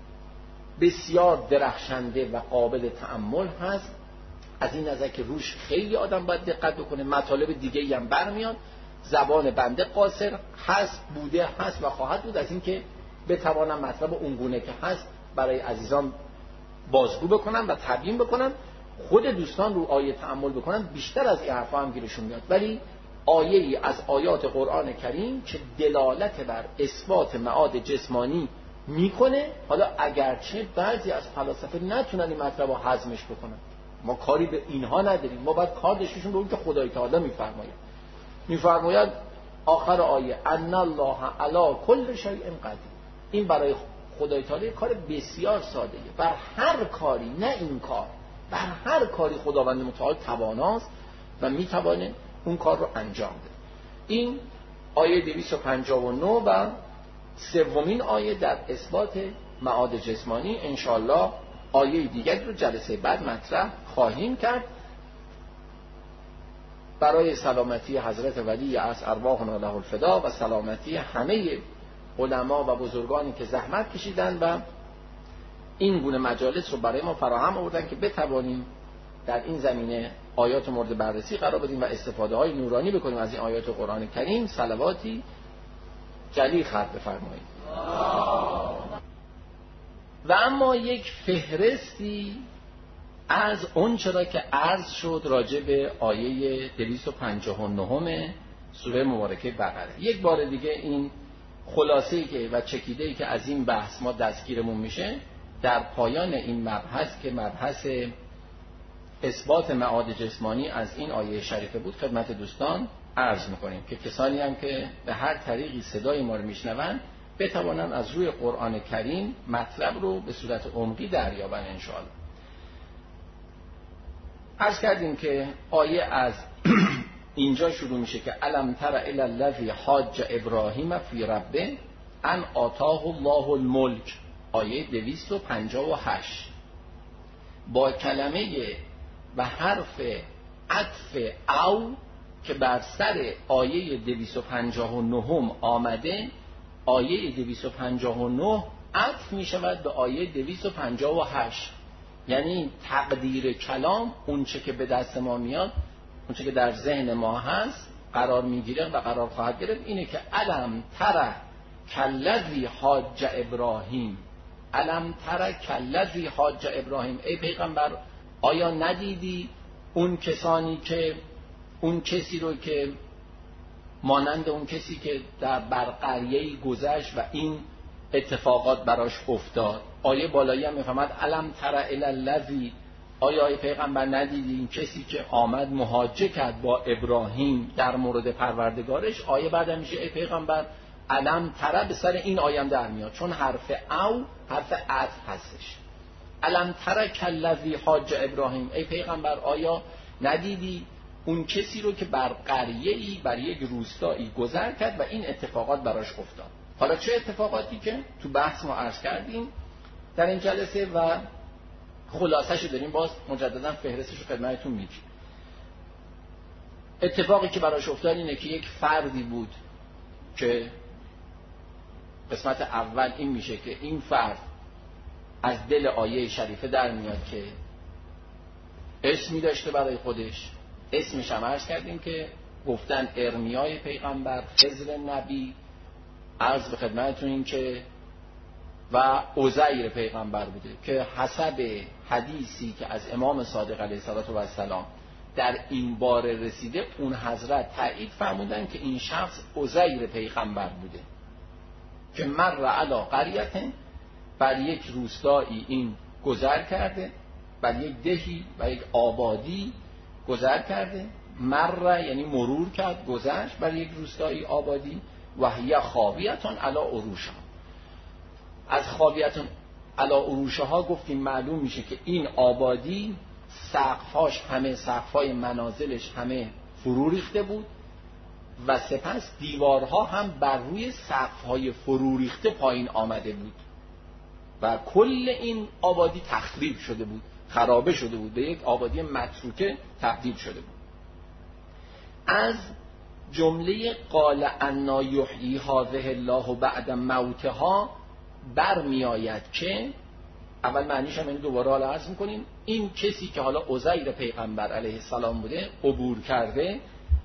بسیار درخشنده و قابل تأمل هست، از این نظر که روش خیلی آدم باید دقت بکنه. مطالب دیگه‌ای هم برمیاد، زبان بنده قاصر هست، بوده هست و خواهد بود، از این که بتوانم مطلب اونگونه که هست برای عزیزان بازگو بکنم و تبیین بکنم. خود دوستان رو آیه تأمل بکنن بیشتر از این حرفا هم گیرشون میاد، ولی آیه‌ای از آیات قرآن کریم که دلالت بر اثبات معاد جسمانی میکنه. حالا اگرچه بعضی از فلاسفه نتونن این مطلب رو هضمش بکنن، ما کاری به اینها نداریم، ما باید کار داشتیشون به اون که خدای تعالی میفرماید. میفرماید آخر آیه ان الله علی کل شیء قدیر. این برای خدای تعالی کار بسیار ساده ایه. بر هر کاری، نه این کار، بر هر کاری خداوند متعال تواناست و میتوانه اون کار رو انجام بده. این آیه دویست و پنجاه و نه و سومین آیه در اثبات معاد جسمانی. انشاءالله آیه دیگری رو جلسه بعد مطرح خواهیم کرد. برای سلامتی حضرت ولی از ارواحنا له الفدا و سلامتی همه علما و بزرگانی که زحمت کشیدن و این گونه مجالس رو برای ما فراهم آوردن که بتوانیم در این زمینه آیات مورد بررسی قرار بدیم و استفاده های نورانی بکنیم از این آیات قرآن کریم. صلواتی جلی خلق بفرمایید. و اما یک فهرستی از اون چرا که عرض شد راجع به آیه دویست و پنجاه و نه سوره مبارکه بقره. یک بار دیگه این خلاصه‌ای که و چکیده‌ای که از این بحث ما دستگیرمون میشه در پایان این مبحث که مبحث اثبات معاد جسمانی از این آیه شریفه بود خدمت دوستان عرض میکنیم که کسانی هم که به هر طریقی صدای ما رو میشنون بتوانن از روی قرآن کریم مطلب رو به صورت عمقی دریابن انشاءالله. عرض کردیم که آیه از اینجا شروع میشه که الم تر الی الذی حاج ابراهیم فی ربه ان آتاه الله الملک، آیه دویست و پنجاه و هشت با کلمه و حرف عطف او که بر سر آیه دویست و پنجاه و نه آمده. آیه دویست و پنجاه و نه عطف می شود به آیه دویست و پنجاه و هشت، یعنی تقدیر کلام اون چه که به دست ما میاد، اون چه که در ذهن ما هست قرار میگیره و قرار خواهد گرفت اینه که الم تر کلذی حاج ابراهیم، الم تر کلذی حاج ابراهیم، ای پیغمبر آیا ندیدی اون کسانی که اون کسی رو که مانند اون کسی که در برقریه‌ای گذشت و این اتفاقات براش افتاد. آیه بالایی هم میفهمد الم تر الی الذی، آیا ای پیغمبر ندیدی این کسی که آمد محاجه کرد با ابراهیم در مورد پروردگارش. آیه بعدم میشه ای پیغمبر الم تر به سر این آیه در میاد چون حرف او حرف عطف هستش. الم تر کلذی حاج ابراهیم، ای پیغمبر آیا ندیدی اون کسی رو که بر قریه‌ای بر یک روستایی گذر کرد و این اتفاقات براش افتاد. حالا چه اتفاقاتی که تو بحث ما عرض کردیم در این جلسه و خلاصه‌شو داریم باز مجددا فهرستشو خدمتتون میگیم. اتفاقی که براش افتاد اینه که یک فردی بود که قسمت اول این میشه که این فرد از دل آیه شریفه در میاد که اسمی داشته برای خودش، اسمش هم عرض کردیم که گفتن ارمیای پیغمبر، خضر نبی، عرض به خدمتتون این که و عزیر پیغمبر بوده که حسب حدیثی که از امام صادق علیه السلام در این باره رسیده، اون حضرت تایید فرمودن که این شخص عزیر پیغمبر بوده که مر علی قریة، بر یک روستایی این گذر کرده، بر یک دهی و یک آبادی گذر کرده. مر یعنی مرور کرد، گذشت بر یک روستایی آبادی. و هی خاویتون علی عروشها، از خاویتون علی عروشها گفتیم معلوم میشه که این آبادی سقف‌هاش همه، سقف‌های منازلش همه فرو ریخته بود و سپس دیوارها هم بر روی سقف‌های فرو ریخته پایین آمده بود و کل این آبادی تخریب شده بود، خرابه شده بود، به یک آبادی متروکه تبدیل شده بود. از جمله قال انا یحیی هذه الله بعد موتها برمی آید که اول معنیش هم اینو دوباره حالا عرض میکنیم، این کسی که حالا عزیر پیغمبر علیه السلام بوده عبور کرده،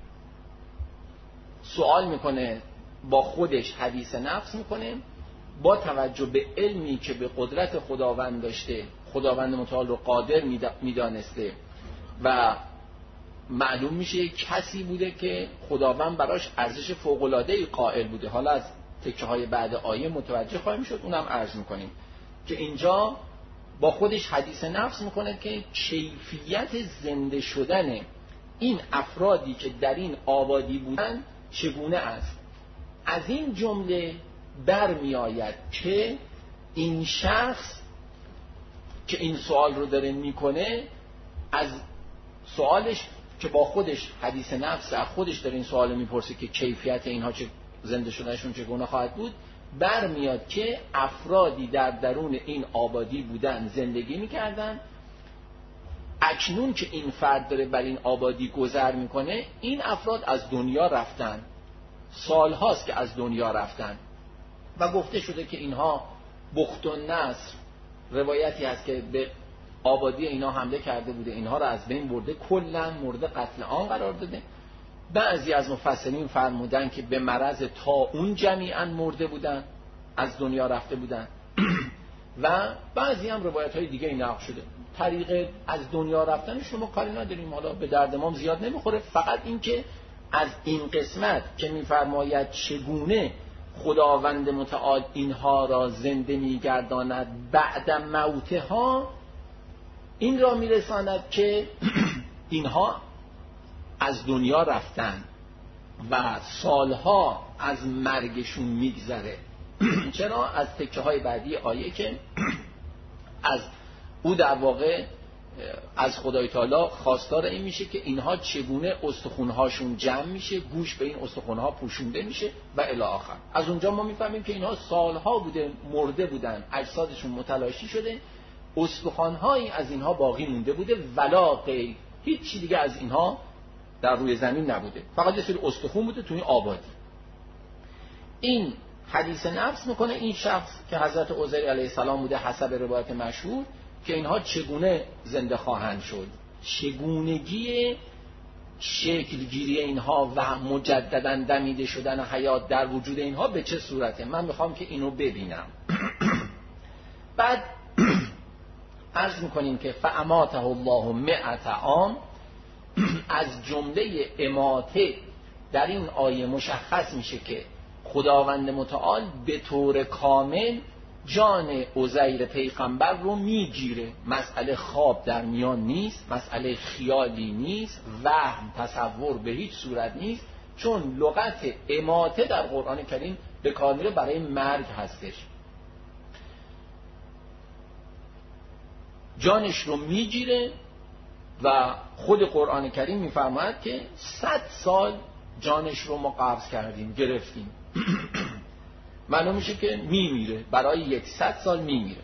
سوال میکنه، با خودش حدیث نفس میکنه، با توجه به علمی که به قدرت خداوند داشته، خداوند متعال رو قادر میدانسته و معلوم میشه کسی بوده که خداوند براش ارزش فوق‌العاده‌ای قائل بوده. حالا از تکه های بعد آیه متوجه خواهیم شد، اونم عرض میکنیم که اینجا با خودش حدیث نفس میکنه که کیفیت زنده شدن این افرادی که در این آبادی بودن چگونه است. از این جمله برمی آید که این شخص که این سوال رو داره میکنه، از سوالش که با خودش حدیث نفس از خودش داره این سوال میپرسه که کیفیت اینها چه زنده شدنشون چگونه خواهد بود، برمیاد که افرادی در درون این آبادی بودن، زندگی میکردن، اکنون که این فرد داره بر این آبادی گذر میکنه، این افراد از دنیا رفتن، سالهاست که از دنیا رفتن و گفته شده که اینها بخت النصر، روایتی هست که به آبادی اینا حمله کرده بوده، اینها را از بین برده، کلا مورد قتل عام قرار داده. بعضی از مفسرین فرمودن که به مرض طاعون جمیعا مرده بودن، از دنیا رفته بودن و بعضی هم روایت های دیگه این نقل شده. طریق از دنیا رفتن شما کاری نداریم، حالا به درد ما زیاد نمیخوره، فقط این که از این قسمت که میفرماید چگونه خداوند متعال اینها را زنده میگرداند بعد موتها، این را میرساند که اینها از دنیا رفتن و سالها از مرگشون میگذره. چرا؟ از تکه های بعدی آیه که از او در واقع از خدای تعالی خواستار این میشه که اینها چگونه استخونهاشون جمع میشه، گوش به این استخونها پوشونده میشه و الی آخر. از اونجا ما میفهمیم که اینها سالها بوده مرده بودن، اجسادشون متلاشی شده، استخوان‌هایی از اینها باقی مونده بوده، ولا غیر، هیچ چیز دیگه از اینها در روی زمین نبوده، فقط یه سری استخوان بوده توی آبادی. این حدیث نفس میکنه این شخص که حضرت عزیر علیه السلام بوده حسب روایت مشهور، که اینها چگونه زنده خواهند شد، چگونگی شکلگیری اینها و مجددا دمیده شدن حیات در وجود اینها به چه صورته. من میخوام که اینو ببینم. بعد عرض میکنیم که فاماته الله مئة عام، از جمله اماته در این آیه مشخص میشه که خداوند متعال به طور کامل جان عزیر پیغمبر رو میگیره. مسئله خواب در میان نیست، مسئله خیالی نیست، وهم تصور به هیچ صورت نیست، چون لغت اماته در قرآن کریم به کار میره برای مرگ هستش. جانش رو میگیره و خود قرآن کریم میفرماید که صد سال جانش رو ما قبض کردیم، گرفتیم. معلوم میشه که میمیره، برای یکصد سال میمیره.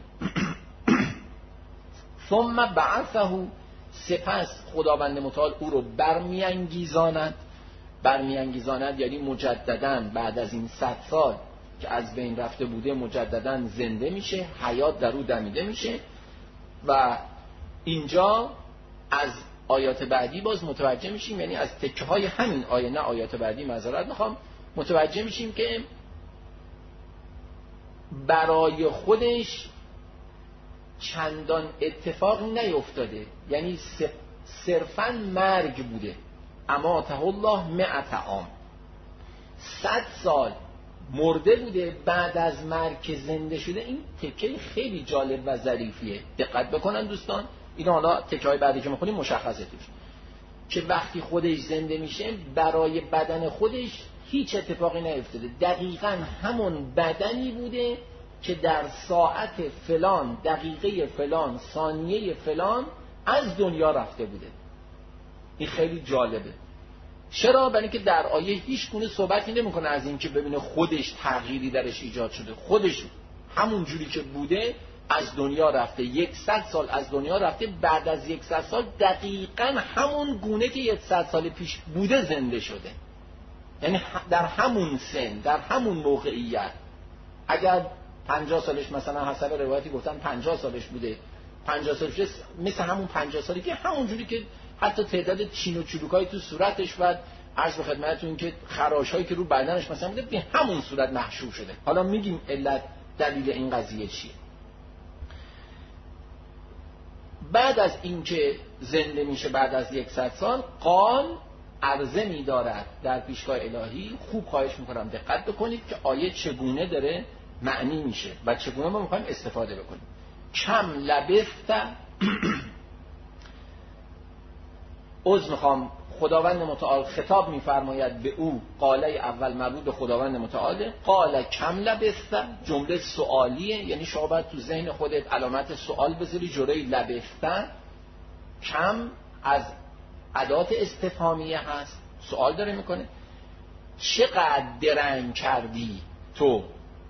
ثم بعثه، سپس خداوند متعال او رو برمیانگیزاند. برمیانگیزاند یعنی مجدداً بعد از این صد سال که از بین رفته بوده مجددا زنده میشه، حیات در او دمیده میشه. و اینجا از آیات بعدی باز متوجه میشیم، یعنی از تکه های همین آیه، نه آیات بعدی، معذرت میخوام، متوجه میشیم که برای خودش چندان اتفاقی نیفتاده، یعنی صرفاً مرگ بوده. اما ته الله مئت عام، صد سال مرده بوده، بعد از مرگ که زنده شده. این تکه خیلی جالب و ظریفیه، دقت بکنن دوستان. این حالا تکه های بعدی که میخونیم مشخصه توش که وقتی خودش زنده میشه برای بدن خودش هیچ اتفاقی نیفتاده. دقیقاً همون بدنی بوده که در ساعت فلان، دقیقه فلان، ثانیه فلان از دنیا رفته بوده. این خیلی جالبه. چرا؟ برای اینکه در آیه هیچ گونه صحبتی نمیکنه از این که ببینه خودش تغییری درش ایجاد شده. خودش همون جوری که بوده از دنیا رفته، یکصد سال از دنیا رفته، بعد از یکصد سال دقیقاً همون گونه که یکصد سال پیش بوده زنده شده. یعنی در همون سن، در همون موقعیت. اگر پنجاه سالش مثلا حسب روایتی گفتن پنجاه سالش بوده، پنجاه سالش مثل همون پنجاه سالی که همون جوری که حتی تعداد چین و چروکای تو صورتش و عرض به خدمتتون که خراشایی که رو بدنش مثلا بوده به همون صورت محشور شده. حالا میگیم علت دلیل این قضیه چیه. بعد از اینکه زنده میشه بعد از یکصد سال، قال عرضه می‌دارد در پیشگاه الهی. خوب خواهش میکنم دقت بکنید که آیه چگونه داره معنی میشه و چگونه ما میخوایم استفاده بکنیم. کم لبثت عذر میخوام، خداوند متعال خطاب میفرماید به او، قاله اول مربوط به خداوند متعاله. قال کم لبثت جمله سوالیه، یعنی شما باید تو ذهن خودت علامت سوال بذاری جلوی لبثت. کم از ادات استفهامیه هست، سوال داره میکنه. چقدر درنگ کردی تو؟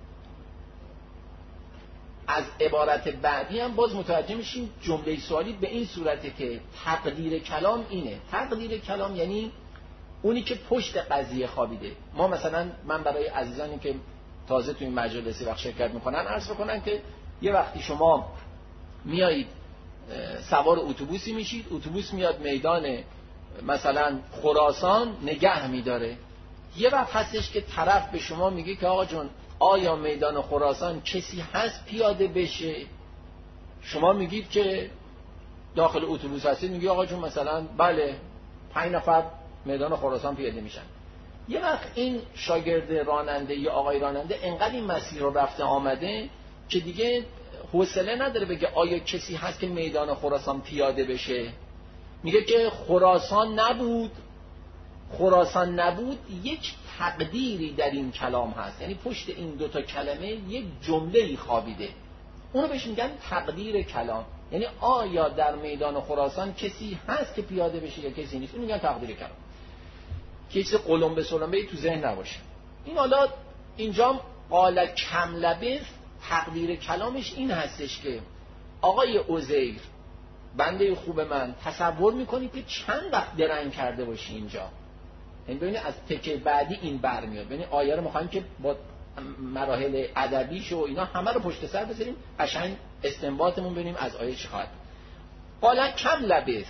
از عبارت بعدی هم باز متوجه میشیم جمله سوالی به این صورته که تقدیر کلام اینه. تقدیر کلام یعنی اونی که پشت قضیه خوابیده. ما مثلا من برای عزیزانی که تازه تو این مجلسی وقت شرکت میکنن عرض بکنم که یه وقتی شما میایید سوار اتوبوسی میشید، اتوبوس میاد میدان مثلا خراسان نگه میداره. یه وقت هستش که طرف به شما میگه که آقا جون آیا میدان خراسان کسی هست پیاده بشه؟ شما میگید که داخل اتوبوس هستید، میگی آقا جون مثلا بله پنج نفر میدان خراسان پیاده میشن. یه وقت این شاگرد راننده یا آقای راننده انقدر این مسیر رو رفته آمده که دیگه حوصله نداره بگه آیا کسی هست که میدان خراسان پیاده بشه. میگه که خراسان نبود. خراسان نبود یک تقدیری در این کلام هست، یعنی پشت این دوتا کلمه یک جمله‌ای خوابیده، اونو بهش میگن تقدیر کلام. یعنی آیا در میدان خراسان کسی هست که پیاده بشه یا کسی نیست، اون میگن تقدیر کلام، که چیز قلمبه سلمبه تو ذهن نباشه. این حالا اینجا قال کم لبث تقدیر کلامش این هستش که آقای عزیر بنده خوب من تصور میکنی که چند وقت درنگ کرده باشی اینجا. یعنی ببینید از تکه بعدی این برمیاد. ببینید آیه رو میخوایم که با مراحل ادبیش و اینا همه رو پشت سر بذاریم، قشنگ استنباطمون ببینیم از آیه چی خواهد. قال کم لبث،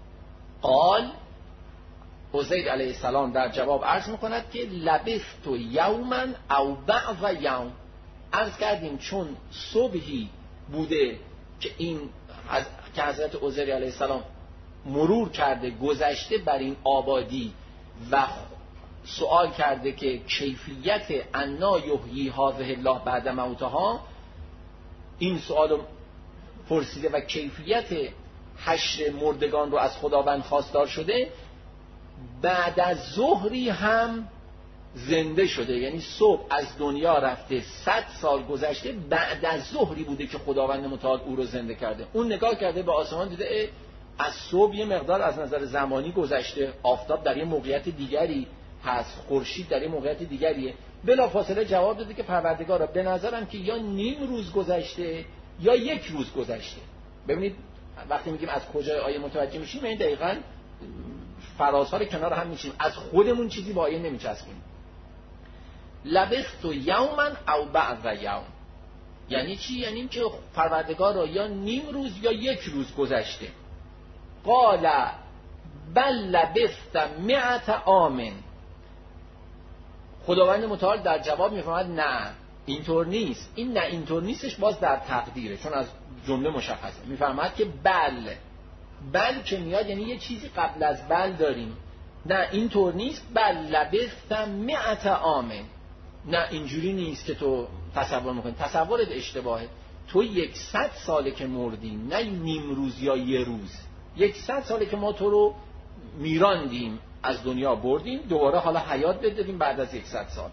قال عزیر علیه السلام در جواب عرض میکند که لبثت یوما او بعض یوم. عرض کردیم چون صبحی بوده که این از که حضرت عزیر علیه السلام مرور کرده گذشته بر این آبادی و سوال کرده که کیفیت انا یحیی هذه الله بعد موتها، این سوالو پرسیده و کیفیت حشر مردگان رو از خداوند خواستار شده. بعد از ظهری هم زنده شده، یعنی صبح از دنیا رفته، صد سال گذشته، بعد از ظهری بوده که خداوند متعال او رو زنده کرده. اون نگاه کرده به آسمان، دیده از صبح یه مقدار از نظر زمانی گذشته، آفتاب در یه موقعیت دیگری هست، خورشید در یه موقعیت دیگریه. بلافاصله جواب داده که پروردگارا به نظرم که یا نیم روز گذشته یا یک روز گذشته. ببینید وقتی میگیم از کجای آیه متوجه میشیم، این دقیقاً فرازها رو کنار هم میشیم، از خودمون چیزی با آیه نمیچسبیم. لبثت یوما او بعض یوم. یعنی چی؟ یعنی این که پروردگار را یا نیم روز یا یک روز گذشته. قال بل لبثت مئة عام. خداوند متعال در جواب میفرماید نه اینطور نیست. این نه اینطور نیستش باز در تقدیره، چون از جمله مشخصه. میفرماید که بل بل که میاد یعنی یه چیزی قبل از بل داریم. نه اینطور نیست. بل لبثت مئة عام. نه اینجوری نیست که تو تصور میکنی، تصورت اشتباهه. تو یکصد ساله که مردی، نه نیم روز یا یه روز. یکصد ساله که ما تو رو میراندیم، از دنیا بردیم، دوباره حالا حیات بدادیم بعد از یکصد سال.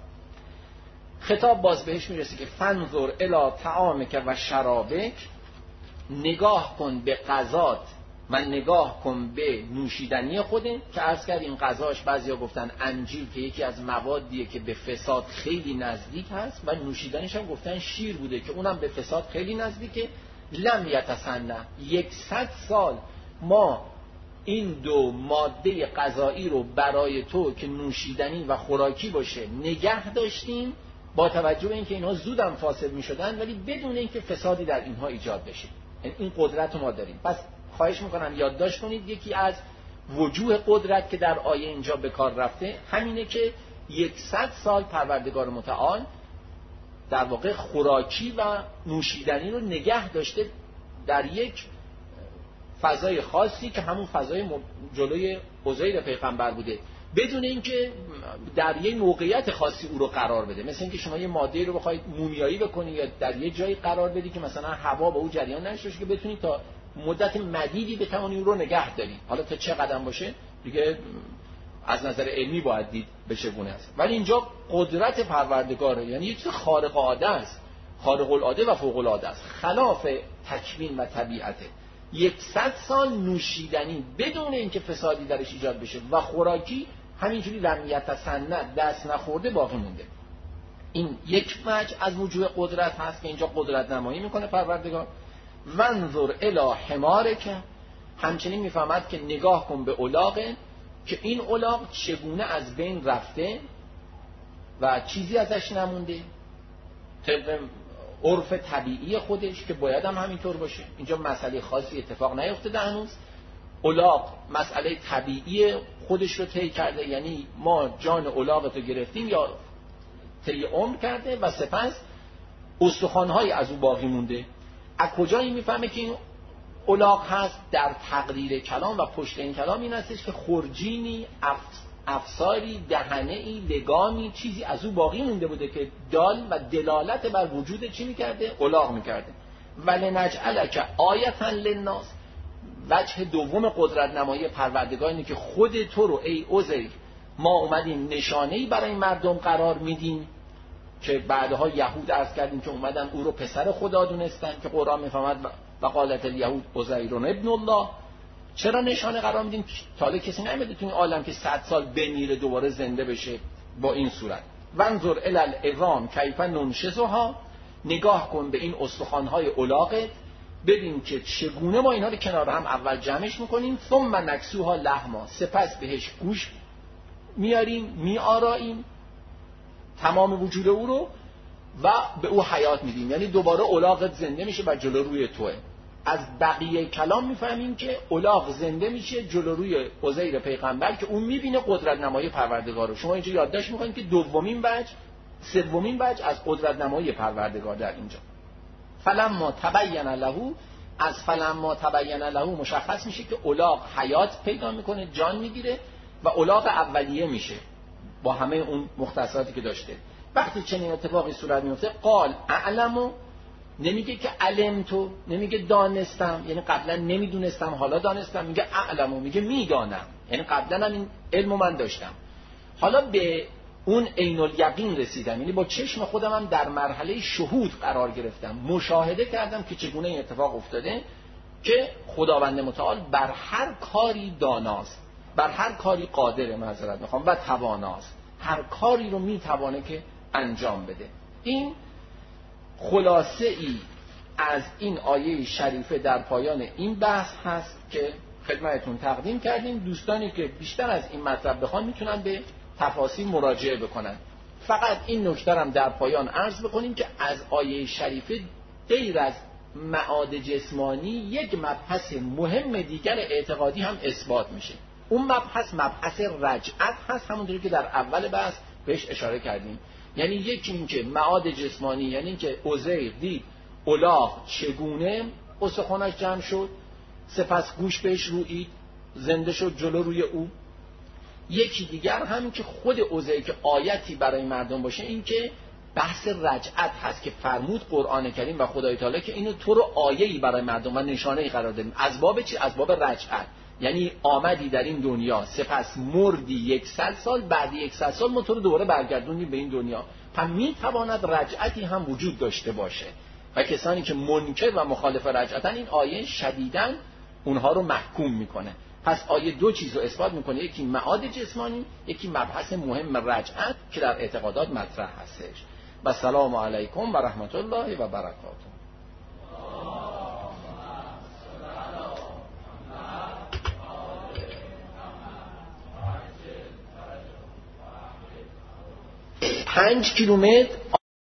خطاب باز بهش میرسه که فنظر الی طعامک و شرابک، نگاه کن به غذات و نگاه کن به نوشیدنی خوده. که عرض کردیم غذاش بعضیا گفتن انجیر که یکی از موادیه که به فساد خیلی نزدیک هست، و نوشیدنیش هم گفتن شیر بوده که اونم به فساد خیلی نزدیکه. لم یتسنه، یکصد سال ما این دو ماده غذایی رو برای تو که نوشیدنی و خوراکی باشه نگه داشتیم، با توجه به اینکه اینها زودم فاسد میشدن ولی بدون اینکه فسادی در اینها ایجاد بشه. این قدرت رو ما داریم. پس خواهش میکنم یادداشت کنید یکی از وجوه قدرت که در آیه اینجا به کار رفته همینه که یکصد سال پروردگار متعال در واقع خوراکی و نوشیدنی رو نگه داشته در یک فضای خاصی که همون فضای جلوی عزیر پیغمبر بوده، بدون اینکه در یک موقعیت خاصی او رو قرار بده. مثل اینکه شما یه ماده رو بخواید مومیایی بکنید یا در یه جایی قرار بدید که مثلا هوا با او جریان نشه که بتونید تا مدت مدیدی بتوانید او رو نگه دارید. حالا تا چه قدم باشه دیگه از نظر علمی باید دید به چگونه است. ولی اینجا قدرت پروردگاره، یعنی یه چیز خارق العاده است، خارق العاده و فوق العاده است، خلاف تکوین و طبیعته. یکصد سال نوشیدنی بدون اینکه فسادی درش ایجاد بشه و خوراکی همینجوری لم یتسنه، دست نخورده باقی مونده. این یک وجه از وجوه قدرت هست که اینجا قدرت نمایی میکنه پروردگار. وانظر الی حمارک، همچنین میفهمد که نگاه کن به الاغه که این الاغ چگونه از بین رفته و چیزی ازش نمونده، طبق عرف طبیعی خودش که باید هم همینطور باشه. اینجا مسئله خاصی اتفاق نیفتاده هنوز. الاغ مسئله طبیعی خودش رو طی کرده، یعنی ما جان الاغ رو گرفتیم یا طی عمر کرده و سپس استخوان‌های از او باقی مونده. از کجا این میفهمه که این الاغ هست؟ در تقریر کلام و پشت این کلام این هستش که خرجینی، افساری، دهنه‌ای، لگامی، چیزی از او باقی مونده بوده که دال و دلالت بر وجود چی میکرده؟ الاغ میکرده. ولنجعلک آیةً للناس، وجه دوم قدرت نمایی پروردگار اینه که خود تو رو ای عزیر ما اومدیم نشانه‌ای برای مردم قرار میدیم، که بعدها یهود عرض کردیم که اومدن او رو پسر خدا دونستن که قرآن میفهمد و قالت الیهود عزیر ابن الله. چرا نشانه قرار میدیم؟ تا حالا کسی نمیده تو این عالم که صد سال بمیره دوباره زنده بشه با این صورت. وانظر الی العظام کیف ننشزها، نگاه کن به این استخوان‌های الاغت ببین که چگونه ما اینا رو کنار هم اول جمعش میکنیم، ثم نکسوها لحما، سپس بهش گوش میاریم میآراییم تمام وجود او رو و به او حیات میدیم، یعنی دوباره الاغت زنده میشه و جلو روی توه. از بقیه کلام میفهمیم که الاغ زنده میشه جلو روی عزیر پیغمبر که اون میبینه قدرت نمایی پروردگار رو. شما اینجا یادداشت میکنید که دومین وجه، سومین وجه از قدرت نمایی پروردگار در اینجا. فلما تبین له، از فلما تبین له مشخص میشه که الاغ حیات پیدا میکنه، جان میگیره و الاغ اولیه میشه با همه اون مختصاتی که داشته. وقتی چنین اتفاقی صورت میفته قال اعلمو، نمیگه که علمتو، نمیگه دانستم، یعنی قبلا نمیدونستم حالا دانستم، میگه اعلمو، میگه میدانم، یعنی قبلا هم این علمو من داشتم، حالا به اون عین الیقین رسیدم، یعنی با چشم خودم هم در مرحله شهود قرار گرفتم، مشاهده کردم که چگونه این اتفاق افتاده، که خداوند متعال بر هر کاری داناست، بر هر کاری قادره، معذرت میخوام، و تواناست، هر کاری رو میتوانه که انجام بده. این خلاصه ای از این آیه شریفه در پایان این بحث هست که خدمتتون تقدیم کردیم. دوستانی که بیشتر از این مطلب بخوان میتونن به تفاصیل مراجعه بکنن. فقط این نکته هم در پایان عرض بکنیم که از آیه شریفه غیر از معاد جسمانی یک مبحث مهم دیگر اعتقادی هم اثبات میشه. اون مبحث مبحث رجعت هست، همونطوری که در اول بحث بهش اشاره کردیم. یعنی یکی این که معاد جسمانی، یعنی این که عزیر دید الاغ چگونه استخوانش جمع شد، سپس گوش بهش رویید، زنده شد جلو روی او. یکی دیگر همین که خود عزیر که آیتی برای مردم باشه، این که بحث رجعت هست که فرمود قرآن کریم و خدای تعالی که اینو تو رو آیه‌ای برای مردم و نشانه‌ای قرار دادیم. از باب چی؟ از باب رجعت. یعنی آمدی در این دنیا، سپس مردی صد سال، بعد صد سال ما تو رو دوباره برگردونیم به این دنیا. پس میتواند رجعتی هم وجود داشته باشه و کسانی که منکر و مخالف رجعتن این آیه شدیداً اونها رو محکوم میکنه. پس آیه دو چیز رو اثبات میکنه، یکی معاد جسمانی، یکی مبحث مهم رجعت که در اعتقادات مطرح هستش. و سلام علیکم و رحمت الله و برکاته. پنج کیلومتر